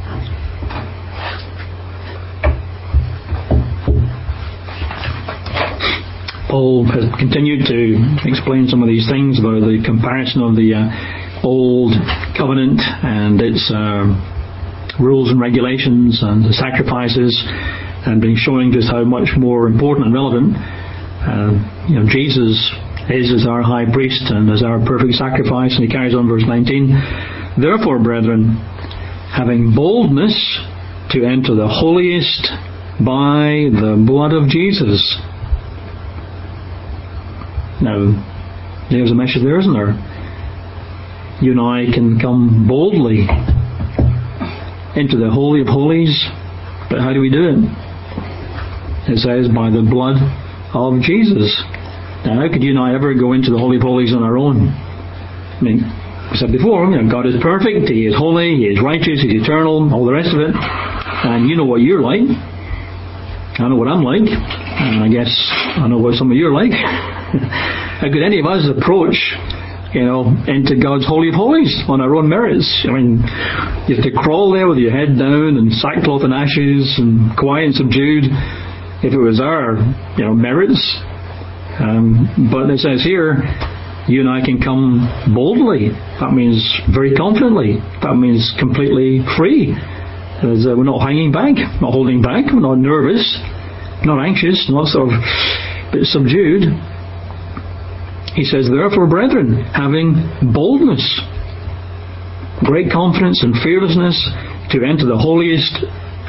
Paul has continued to explain some of these things about the comparison of the old covenant and its rules and regulations and the sacrifices, and been showing just how much more important and relevant Jesus is our high priest and as our perfect sacrifice. And he carries on verse 19. Therefore, brethren, having boldness to enter the holiest by the blood of Jesus. Now, there's a message there, isn't there? You and I can come boldly into the Holy of Holies, but how do we do it? It says, by the blood of Jesus. Now, how could you and I ever go into the Holy of Holies on our own? I mean, I said before, God is perfect, He is holy, He is righteous, He is eternal, all the rest of it. And you know what you're like. I know what I'm like. And I guess I know what some of you are like. How could any of us approach, into God's Holy of Holies on our own merits? I mean, you have to crawl there with your head down and sackcloth and ashes and quiet and subdued if it was our, merits. But it says here, you and I can come boldly. That means very confidently. That means completely free. We're not hanging back, not holding back, we're not nervous, not anxious, not sort of a bit subdued. He says, therefore, brethren, having boldness, great confidence and fearlessness to enter the holiest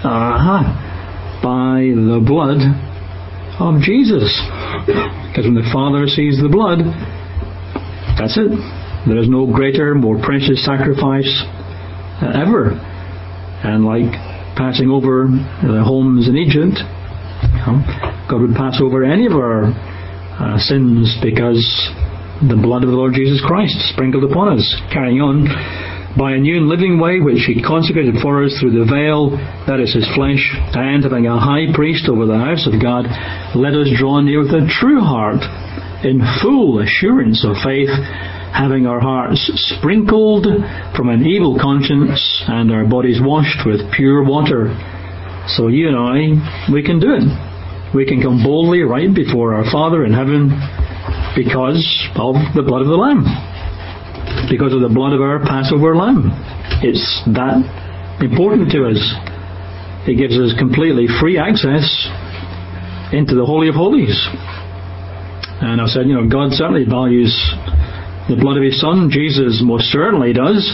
by the blood of Jesus. Because when the Father sees the blood, that's it. There is no greater, more precious sacrifice ever. And like passing over the homes in Egypt, God would pass over any of our sins because the blood of the Lord Jesus Christ sprinkled upon us. Carrying on, by a new and living way which He consecrated for us through the veil, that is His flesh, and having a high priest over the house of God, let us draw near with a true heart, in full assurance of faith, having our hearts sprinkled from an evil conscience and our bodies washed with pure water. So you and I, we can do it. We can come boldly right before our Father in heaven because of the blood of the Lamb. Because of the blood of our Passover Lamb. It's that important to us. It gives us completely free access into the Holy of Holies. And I've said, God certainly values the blood of His Son. Jesus most certainly does.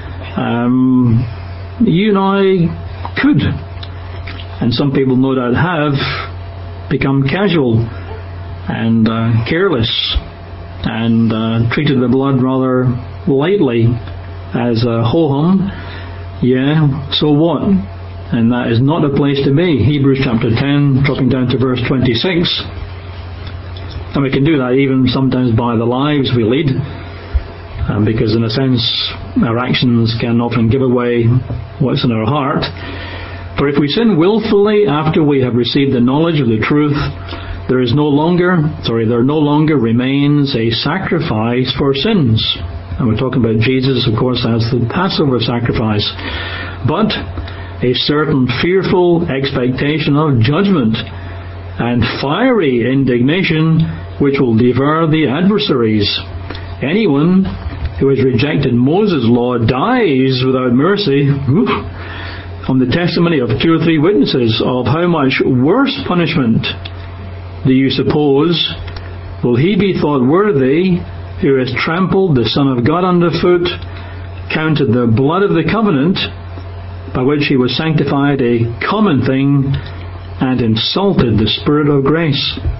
You and I could, and some people no doubt have, become casual and careless and treated the blood rather lightly as a ho-hum. Yeah, so what? And that is not the place to be. Hebrews chapter 10, dropping down to verse 26. And we can do that even sometimes by the lives we lead, because in a sense our actions can often give away what's in our heart. For if we sin willfully after we have received the knowledge of the truth, there no longer remains a sacrifice for sins. And we're talking about Jesus, of course, as the Passover sacrifice. But a certain fearful expectation of judgment and fiery indignation which will devour the adversaries. Anyone who has rejected Moses' law dies without mercy. On the testimony of 2 or 3 witnesses, of how much worse punishment do you suppose will he be thought worthy who has trampled the Son of God underfoot, counted the blood of the covenant by which he was sanctified a common thing, and insulted the Spirit of grace?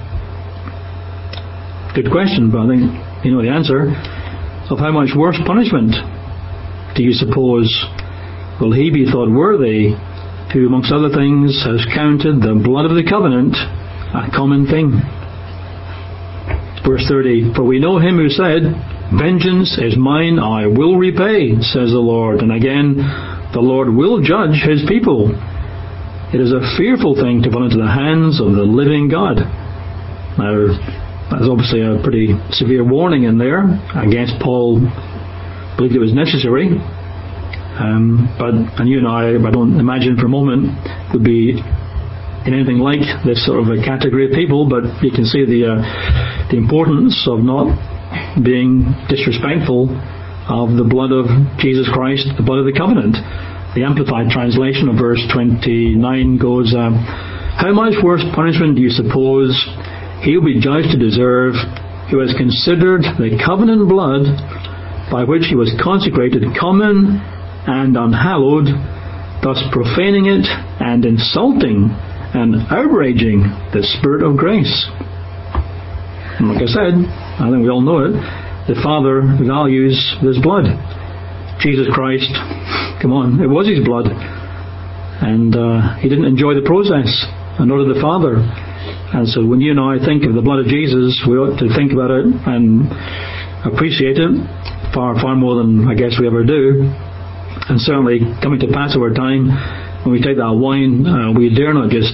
Good question, but I think you know the answer. Of how much worse punishment do you suppose will he be thought worthy who, amongst other things, has counted the blood of the covenant a common thing? Verse 30, for we know him who said, vengeance is mine, I will repay, says the Lord. And again, the Lord will judge his people. It is a fearful thing to fall into the hands of the living God. Now, that's obviously a pretty severe warning in there. I guess Paul believed it was necessary. And you and I don't imagine for a moment, would be in anything like this sort of a category of people, but you can see the importance of not being disrespectful of the blood of Jesus Christ, the blood of the covenant. The Amplified translation of verse 29 goes, how much worse punishment do you suppose he will be judged to deserve who has considered the covenant blood by which he was consecrated common and unhallowed, thus profaning it and insulting and outraging the Spirit of grace. And like I said, I think we all know it, the Father values this blood. Jesus Christ, come on, it was his blood. And he didn't enjoy the process, and nor did the Father. And so when you and I think of the blood of Jesus, we ought to think about it and appreciate it far, far more than I guess we ever do. And certainly coming to Passover time, when we take that wine, we dare not just,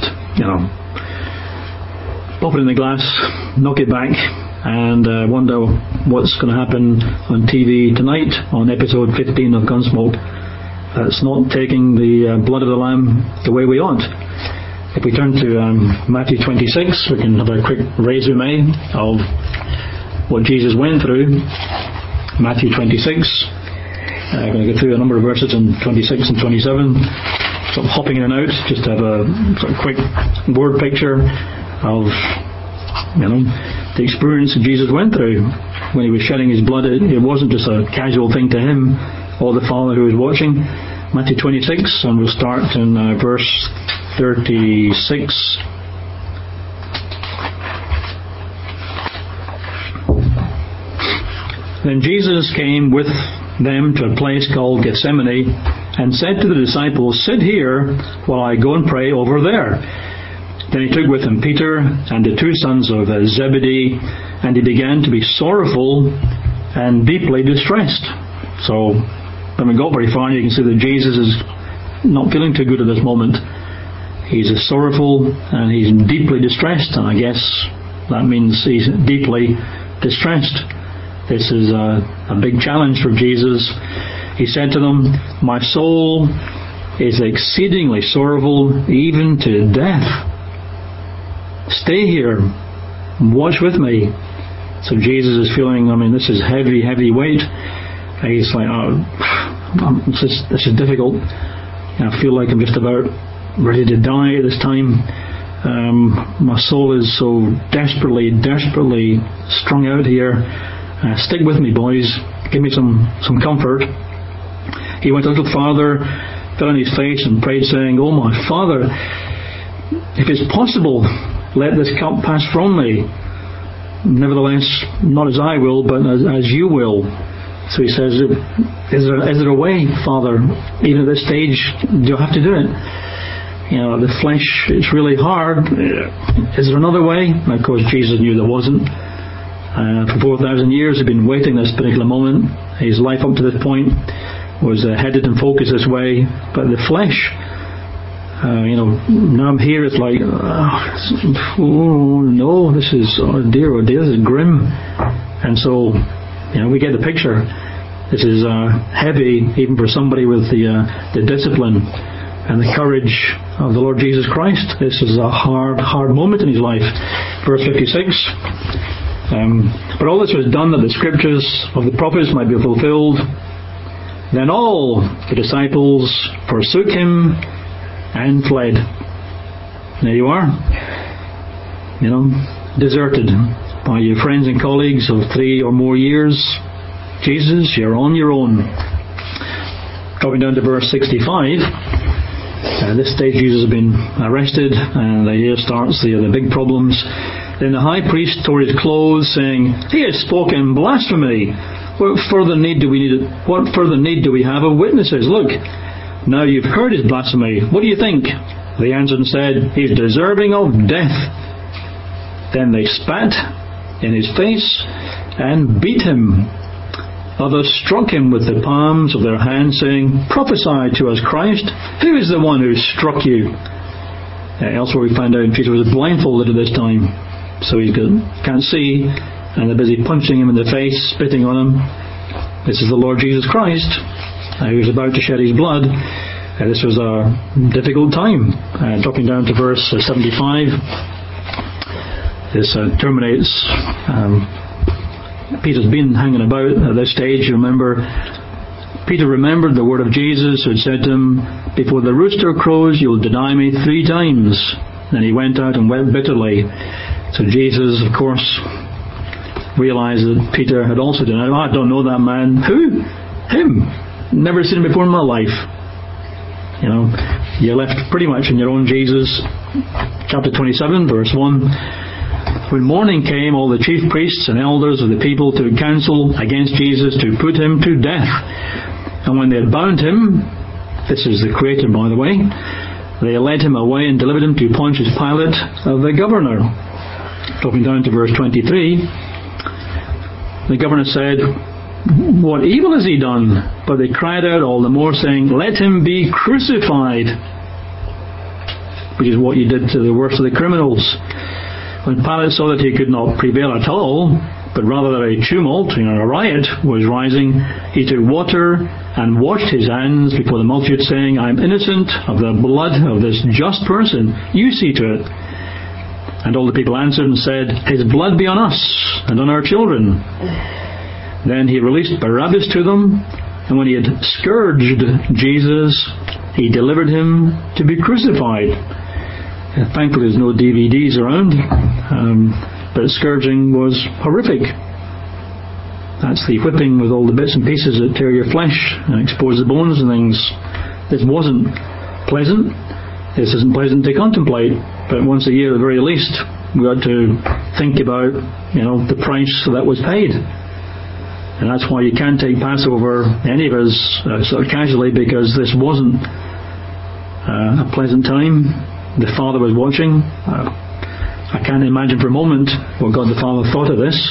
pop it in the glass, knock it back, and wonder what's going to happen on TV tonight on episode 15 of Gunsmoke. It's not taking the blood of the Lamb the way we ought. If we turn to Matthew 26, we can have a quick resume of what Jesus went through. Matthew 26. I'm going to go through a number of verses in 26 and 27, sort of hopping in and out, just to have a sort of quick word picture of, the experience that Jesus went through when he was shedding his blood. It wasn't just a casual thing to him or the Father who was watching. Matthew 26, and we'll start in verse 36. Then Jesus came with them to a place called Gethsemane, and said to the disciples, sit here while I go and pray over there. Then he took with him Peter and the two sons of Zebedee, and he began to be sorrowful and deeply distressed. So when we got very far, you can see that Jesus is not feeling too good at this moment. He's sorrowful and he's deeply distressed, and I guess that means he's deeply distressed. This is a big challenge for Jesus. He said to them, my soul is exceedingly sorrowful, even to death. Stay here, watch with me. So Jesus is feeling, this is heavy, heavy weight. He's like, this is difficult. I feel like I'm just about ready to die at this time. My soul is so desperately, desperately strung out here. Stick with me, boys. Give me some comfort. He went a little farther, fell on his face and prayed, saying, oh my Father, if it's possible, let this cup pass from me. Nevertheless, not as I will, but as you will. So he says, is there a way, Father? Even at this stage, do I have to do it? The flesh, it's really hard. Is there another way? And of course, Jesus knew there wasn't. For 4,000 years, he'd been waiting this particular moment. His life up to this point was headed and focused this way. But the flesh, now I'm here, it's like, oh no, this is, oh dear, this is grim. And so, we get the picture. This is heavy, even for somebody with the discipline and the courage of the Lord Jesus Christ. This is a hard, hard moment in his life. Verse 56. But all this was done that the scriptures of the prophets might be fulfilled. Then all the disciples forsook him and fled. There you are. Deserted by your friends and colleagues of 3 or more years. Jesus, you're on your own. Dropping down to verse 65. At this stage Jesus has been arrested, and here starts the big problems. Then the high priest tore his clothes, saying, he has spoken blasphemy. What further need do we have of witnesses? Look, now you've heard his blasphemy. What do you think? They answered and said, he's deserving of death. Then they spat in his face and beat him. Others struck him with the palms of their hands, saying, "Prophesy to us, Christ. Who is the one who struck you?" Elsewhere we find out Peter was blindfolded at this time, so he can't see, and they're busy punching him in the face, spitting on him. This is the Lord Jesus Christ, who was about to shed his blood. This was a difficult time. Dropping down to verse 75, this terminates. Peter's been hanging about at this stage. Remember, Peter remembered the word of Jesus who had said to him, "Before the rooster crows, you'll deny me 3 times." Then he went out and wept bitterly. So Jesus, of course, realized that Peter had also denied him. "I don't know that man." "Who?" "Him. Never seen him before in my life." You're left pretty much on your own. Jesus, chapter 27, verse 1. When morning came, all the chief priests and elders of the people took counsel against Jesus to put him to death. And when they had bound him, this is the Creator, by the way, they led him away and delivered him to Pontius Pilate, the governor. Dropping down to verse 23, the governor said, "What evil has he done?" But they cried out all the more, saying, "Let him be crucified," which is what you did to the worst of the criminals. When Pilate saw that he could not prevail at all, but rather that a tumult, a riot, was rising, he took water and washed his hands before the multitude, saying, "I am innocent of the blood of this just person. You see to it." And all the people answered and said, "His blood be on us and on our children." Then he released Barabbas to them, and when he had scourged Jesus, he delivered him to be crucified. Thankfully there's no DVDs around, but scourging was horrific. That's the whipping with all the bits and pieces that tear your flesh and expose the bones and things. This wasn't pleasant. This isn't pleasant to contemplate, but once a year at the very least we ought to think about the price that was paid. And that's why you can't take Passover, any of us, sort of casually, because this wasn't a pleasant time. The Father was watching. I can't imagine for a moment what God the Father thought of this.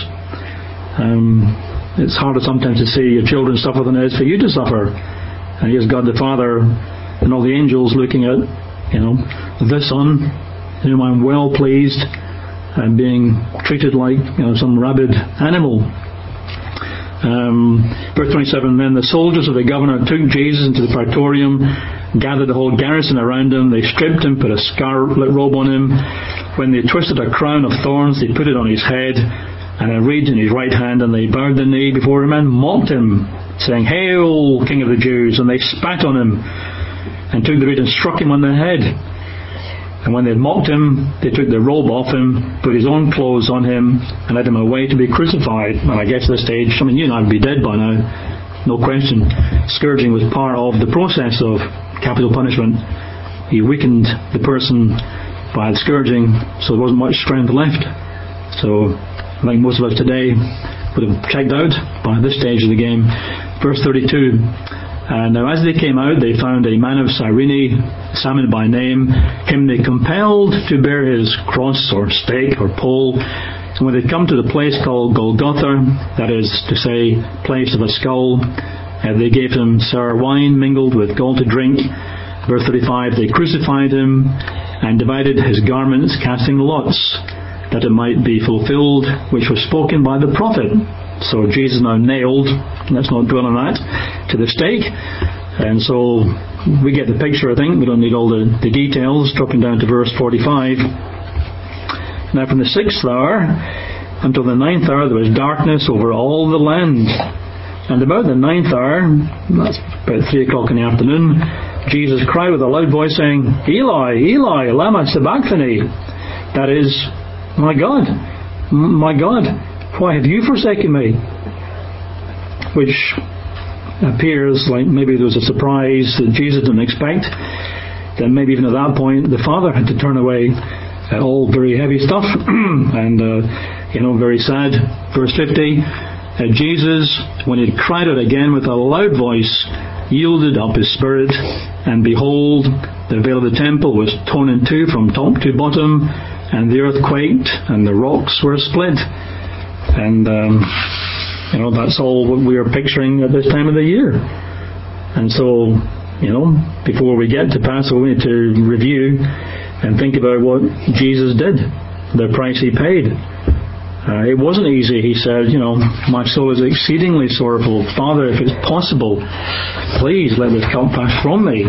It's harder sometimes to see your children suffer than it is for you to suffer. And here's God the Father and all the angels looking at, this Son, whom I'm well pleased, and being treated like some rabid animal. Verse 27, then the soldiers of the governor took Jesus into the praetorium, gathered the whole garrison around him. They stripped him, put a scarlet robe on him. When they twisted a crown of thorns, they put it on his head, and a reed in his right hand, and they bowed the knee before him and mocked him, saying, "Hail, King of the Jews!" And they spat on him, and took the reed and struck him on the head. And when they had mocked him, they took the robe off him, put his own clothes on him, and led him away to be crucified. And I guess at this stage, you and I would be dead by now, no question. Scourging was part of the process of capital punishment. He weakened the person by the scourging, so there wasn't much strength left. So I think most of us today would have checked out by this stage of the game. Verse 32. Now as they came out, they found a man of Cyrene, Simon by name. Him they compelled to bear his cross or stake or pole. And when they come to the place called Golgotha, that is to say, place of a skull, they gave him sour wine mingled with gall to drink. Verse 35, they crucified him and divided his garments, casting lots, that it might be fulfilled, which was spoken by the prophet. So Jesus now nailed, let's not dwell on that, to the stake. And so we get the picture, I think. We don't need all the details. Dropping down to verse 45. Now from the 6th hour until the 9th hour there was darkness over all the land. And about the 9th hour, that's about 3 o'clock in the afternoon, Jesus cried with a loud voice saying, "Eli, Eli, lama sabachthani." That is, my God, why have you forsaken me? Which appears like maybe there was a surprise that Jesus didn't expect. That maybe even at that point the Father had to turn away all very heavy stuff and very sad. Verse 50, Jesus, when he had cried out again with a loud voice, yielded up his spirit, and behold, the veil of the temple was torn in two from top to bottom, and the earth quaked, and the rocks were split. And, that's all what we are picturing at this time of the year. And so, before we get to Passover, we need to review and think about what Jesus did, the price he paid. It wasn't easy. He said, my soul is exceedingly sorrowful. Father, if it's possible, please let this cup pass from me.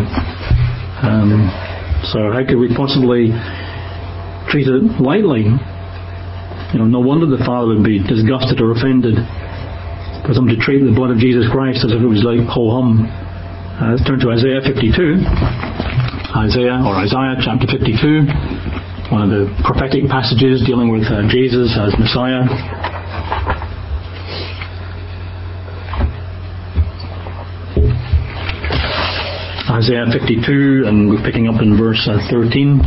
So how could we possibly treat it lightly? No wonder the Father would be disgusted or offended for them to treat the blood of Jesus Christ as if it was like ho-hum. Let's turn to Isaiah 52. Isaiah chapter 52. One of the prophetic passages dealing with Jesus as Messiah. Isaiah 52, and we're picking up in verse 13.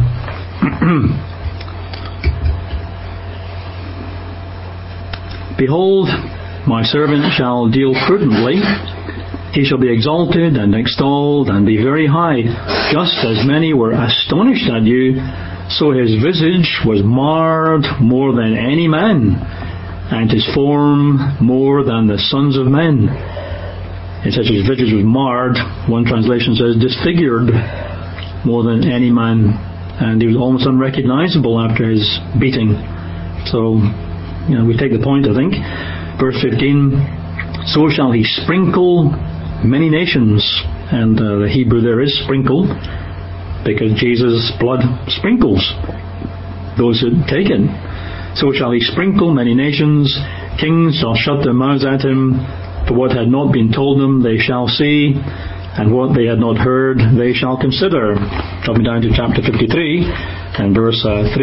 Behold, my servant shall deal prudently. He shall be exalted and extolled and be very high. Just as many were astonished at you, so his visage was marred more than any man, and his form more than the sons of men. It says his visage was marred. One translation says disfigured more than any man, and he was almost unrecognizable after his beating. So, we take the point, I think. Verse 15, so shall he sprinkle many nations, and the Hebrew there is sprinkle, because Jesus' blood sprinkles those who take it. So shall he sprinkle many nations. Kings shall shut their mouths at him. For what had not been told them, they shall see, and what they had not heard, they shall consider. Dropping down to chapter 53 and verse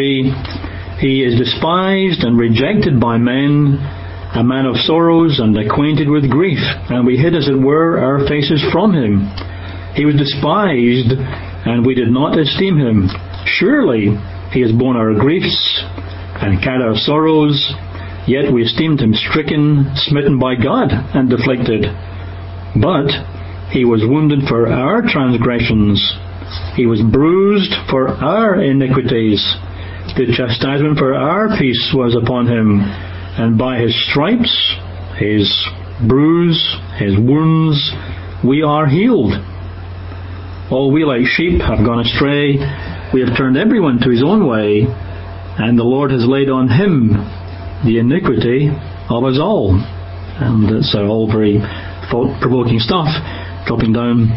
3. He is despised and rejected by men, a man of sorrows and acquainted with grief, and we hid, as it were, our faces from him. He was despised, and we did not esteem him. Surely he has borne our griefs and carried our sorrows, yet we esteemed him stricken, smitten by God, and afflicted. But he was wounded for our transgressions, he was bruised for our iniquities. The chastisement for our peace was upon him, and by his stripes, his bruise, his wounds, we are healed. All we like sheep have gone astray. We have turned everyone to his own way, and the Lord has laid on him the iniquity of us all. And it's all very thought-provoking stuff. Dropping down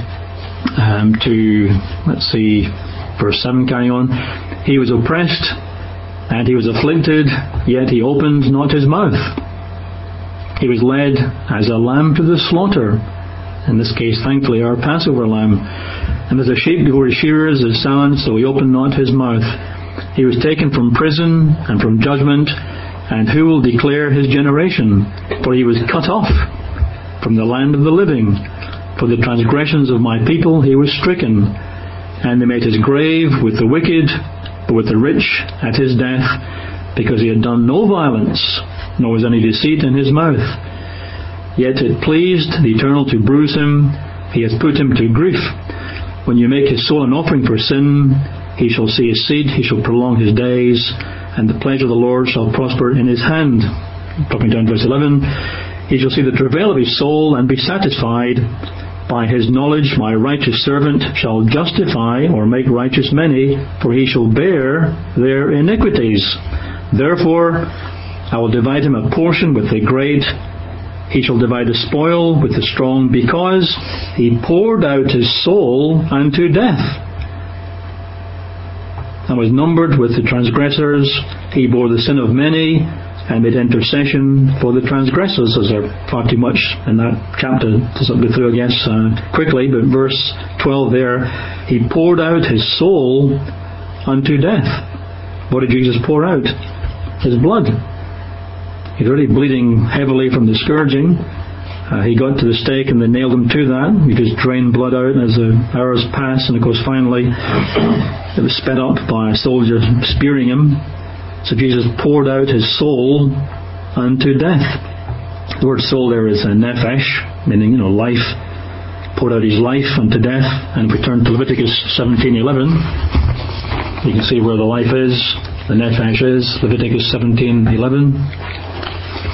to, verse 7, carrying on. He was oppressed, and he was afflicted, yet he opened not his mouth. He was led as a lamb to the slaughter. In this case, thankfully, our Passover lamb. And as a sheep before his shearers is silent, so he opened not his mouth. He was taken from prison and from judgment, and who will declare his generation? For he was cut off from the land of the living. For the transgressions of my people he was stricken, and they made his grave with the wicked, but with the rich at his death, because he had done no violence, nor was any deceit in his mouth. Yet it pleased the Eternal to bruise him. He has put him to grief. When you make his soul an offering for sin, he shall see his seed, he shall prolong his days, and the pleasure of the Lord shall prosper in his hand. Dropping down to verse 11, he shall see the travail of his soul and be satisfied. By his knowledge my righteous servant shall justify or make righteous many, for he shall bear their iniquities. Therefore I will divide him a portion with the great. He shall divide the spoil with the strong, because he poured out his soul unto death, and was numbered with the transgressors. He bore the sin of many, and made intercession for the transgressors. As there far too much in that chapter to go through, I guess, quickly, but verse 12 there, he poured out his soul unto death. What did Jesus pour out? His blood. He's already bleeding heavily from the scourging. He got to the stake and they nailed him to that. He just drained blood out as the hours passed, and of course finally it was sped up by a soldier spearing him. So Jesus poured out his soul unto death. The word soul there is nephesh, meaning life. Poured out his life unto death. And if we turn to Leviticus 17:11, you can see where the life is, the nephesh is. Leviticus 17:11.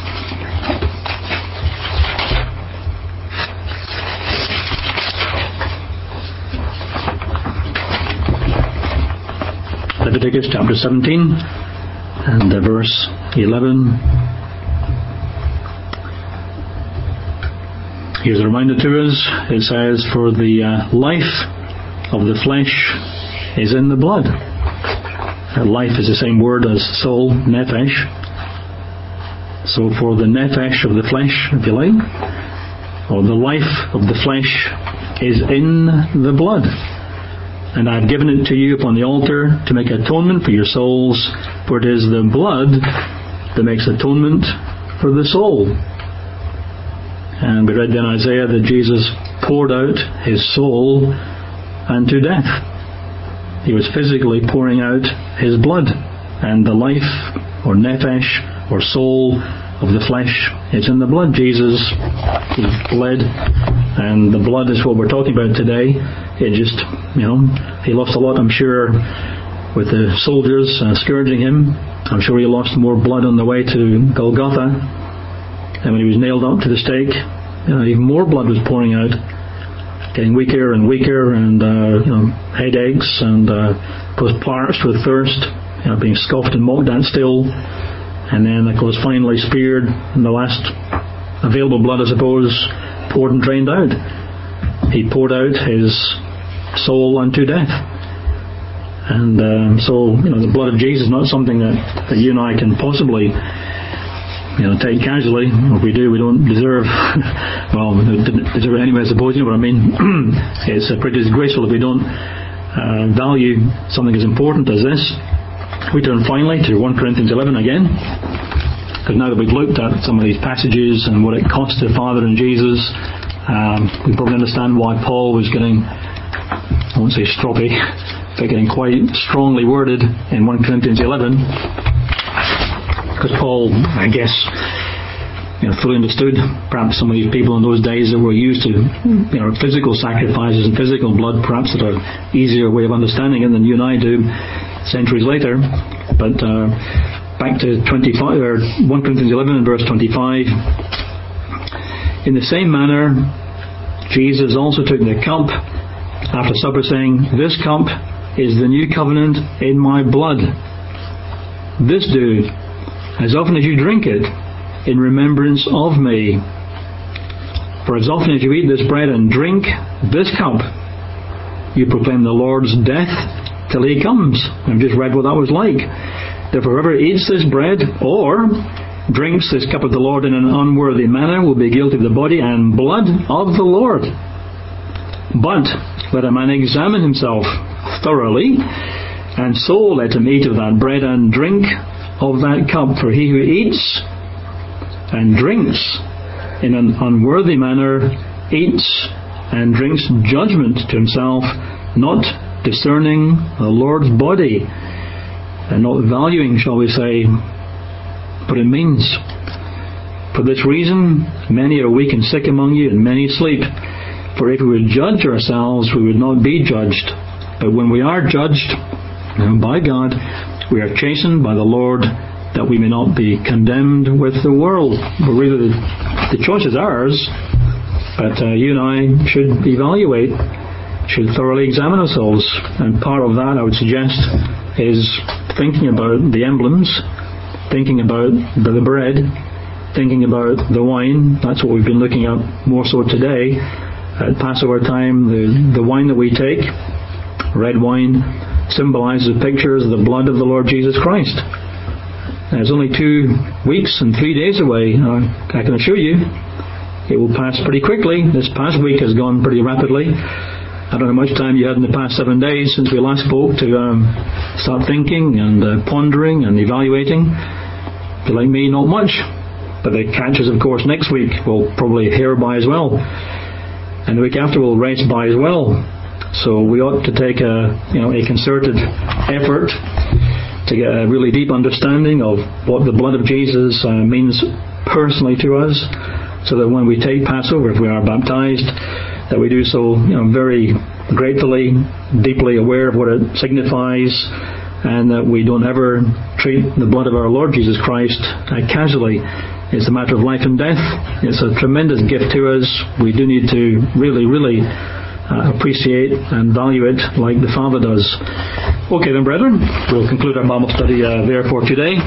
Leviticus chapter 17 and verse 11. Here's a reminder to us. It says, "For the life of the flesh is in the blood." Life is the same word as soul, nephesh. So for the nephesh of the flesh, if you like, or the life of the flesh is in the blood. "And I have given it to you upon the altar to make atonement for your souls, for it is the blood that makes atonement for the soul." And we read in Isaiah that Jesus poured out his soul unto death. He was physically pouring out his blood, and the life, or nephesh, or soul of the flesh is in the blood. Jesus, he bled, and the blood is what we're talking about today. It just, he lost a lot, I'm sure, with the soldiers scourging him. I'm sure he lost more blood on the way to Golgotha. And when he was nailed up to the stake, even more blood was pouring out, getting weaker and weaker, and headaches, and of course parched with thirst, being scoffed and mocked at still, and then of course finally speared, and the last available blood, I suppose, poured and drained out. He poured out his soul unto death. And so the blood of Jesus is not something that you and I can possibly take casually. If we do, we don't deserve, well, we didn't deserve it anyway, I suppose, but I mean, it's pretty disgraceful if we don't value something as important as this. We turn finally to 1 Corinthians 11 again, because now that we've looked at some of these passages and what it cost the Father and Jesus, we probably understand why Paul was getting, I won't say stroppy, but getting quite strongly worded in 1 Corinthians 11. Because Paul, I guess, fully understood perhaps some of these people in those days that were used to physical sacrifices and physical blood, perhaps at an easier way of understanding it than you and I do centuries later. But back to 25 or 1 Corinthians 11 and verse 25. "In the same manner, Jesus also took the cup after supper, saying, 'This cup is the new covenant in my blood. This do, as often as you drink it, in remembrance of me. For as often as you eat this bread and drink this cup, you proclaim the Lord's death till he comes.'" I've just read what that was like. "Therefore, whoever eats this bread or drinks this cup of the Lord in an unworthy manner will be guilty of the body and blood of the Lord. But let a man examine himself thoroughly, and so let him eat of that bread and drink of that cup. For he who eats and drinks in an unworthy manner eats and drinks judgment to himself, not discerning the Lord's body," and not valuing, shall we say, what it means. "For this reason many are weak and sick among you, and many sleep. For if we would judge ourselves, we would not be judged. But when we are judged by God, we are chastened by the Lord, that we may not be condemned with the world." But really the choice is ours, but you and I should evaluate, should thoroughly examine ourselves. And part of that, I would suggest, is thinking about the emblems, thinking about the bread, thinking about the wine. That's what we've been looking at more so today. At Passover time, the wine that we take, red wine, symbolizes pictures of the blood of the Lord Jesus Christ. And it's only 2 weeks and 3 days away. I can assure you, it will pass pretty quickly. This past week has gone pretty rapidly. I don't know how much time you had in the past 7 days since we last spoke to start thinking and pondering and evaluating. If you're like me, not much. But the catch is, of course, next week will probably hair by as well. And the week after will race by as well. So we ought to take a concerted effort to get a really deep understanding of what the blood of Jesus means personally to us, so that when we take Passover, if we are baptized, that we do so very gratefully, deeply aware of what it signifies, and that we don't ever treat the blood of our Lord Jesus Christ casually. It's a matter of life and death. It's a tremendous gift to us. We do need to really, really appreciate and value it like the Father does. Okay then, brethren, we'll conclude our Bible study there for today.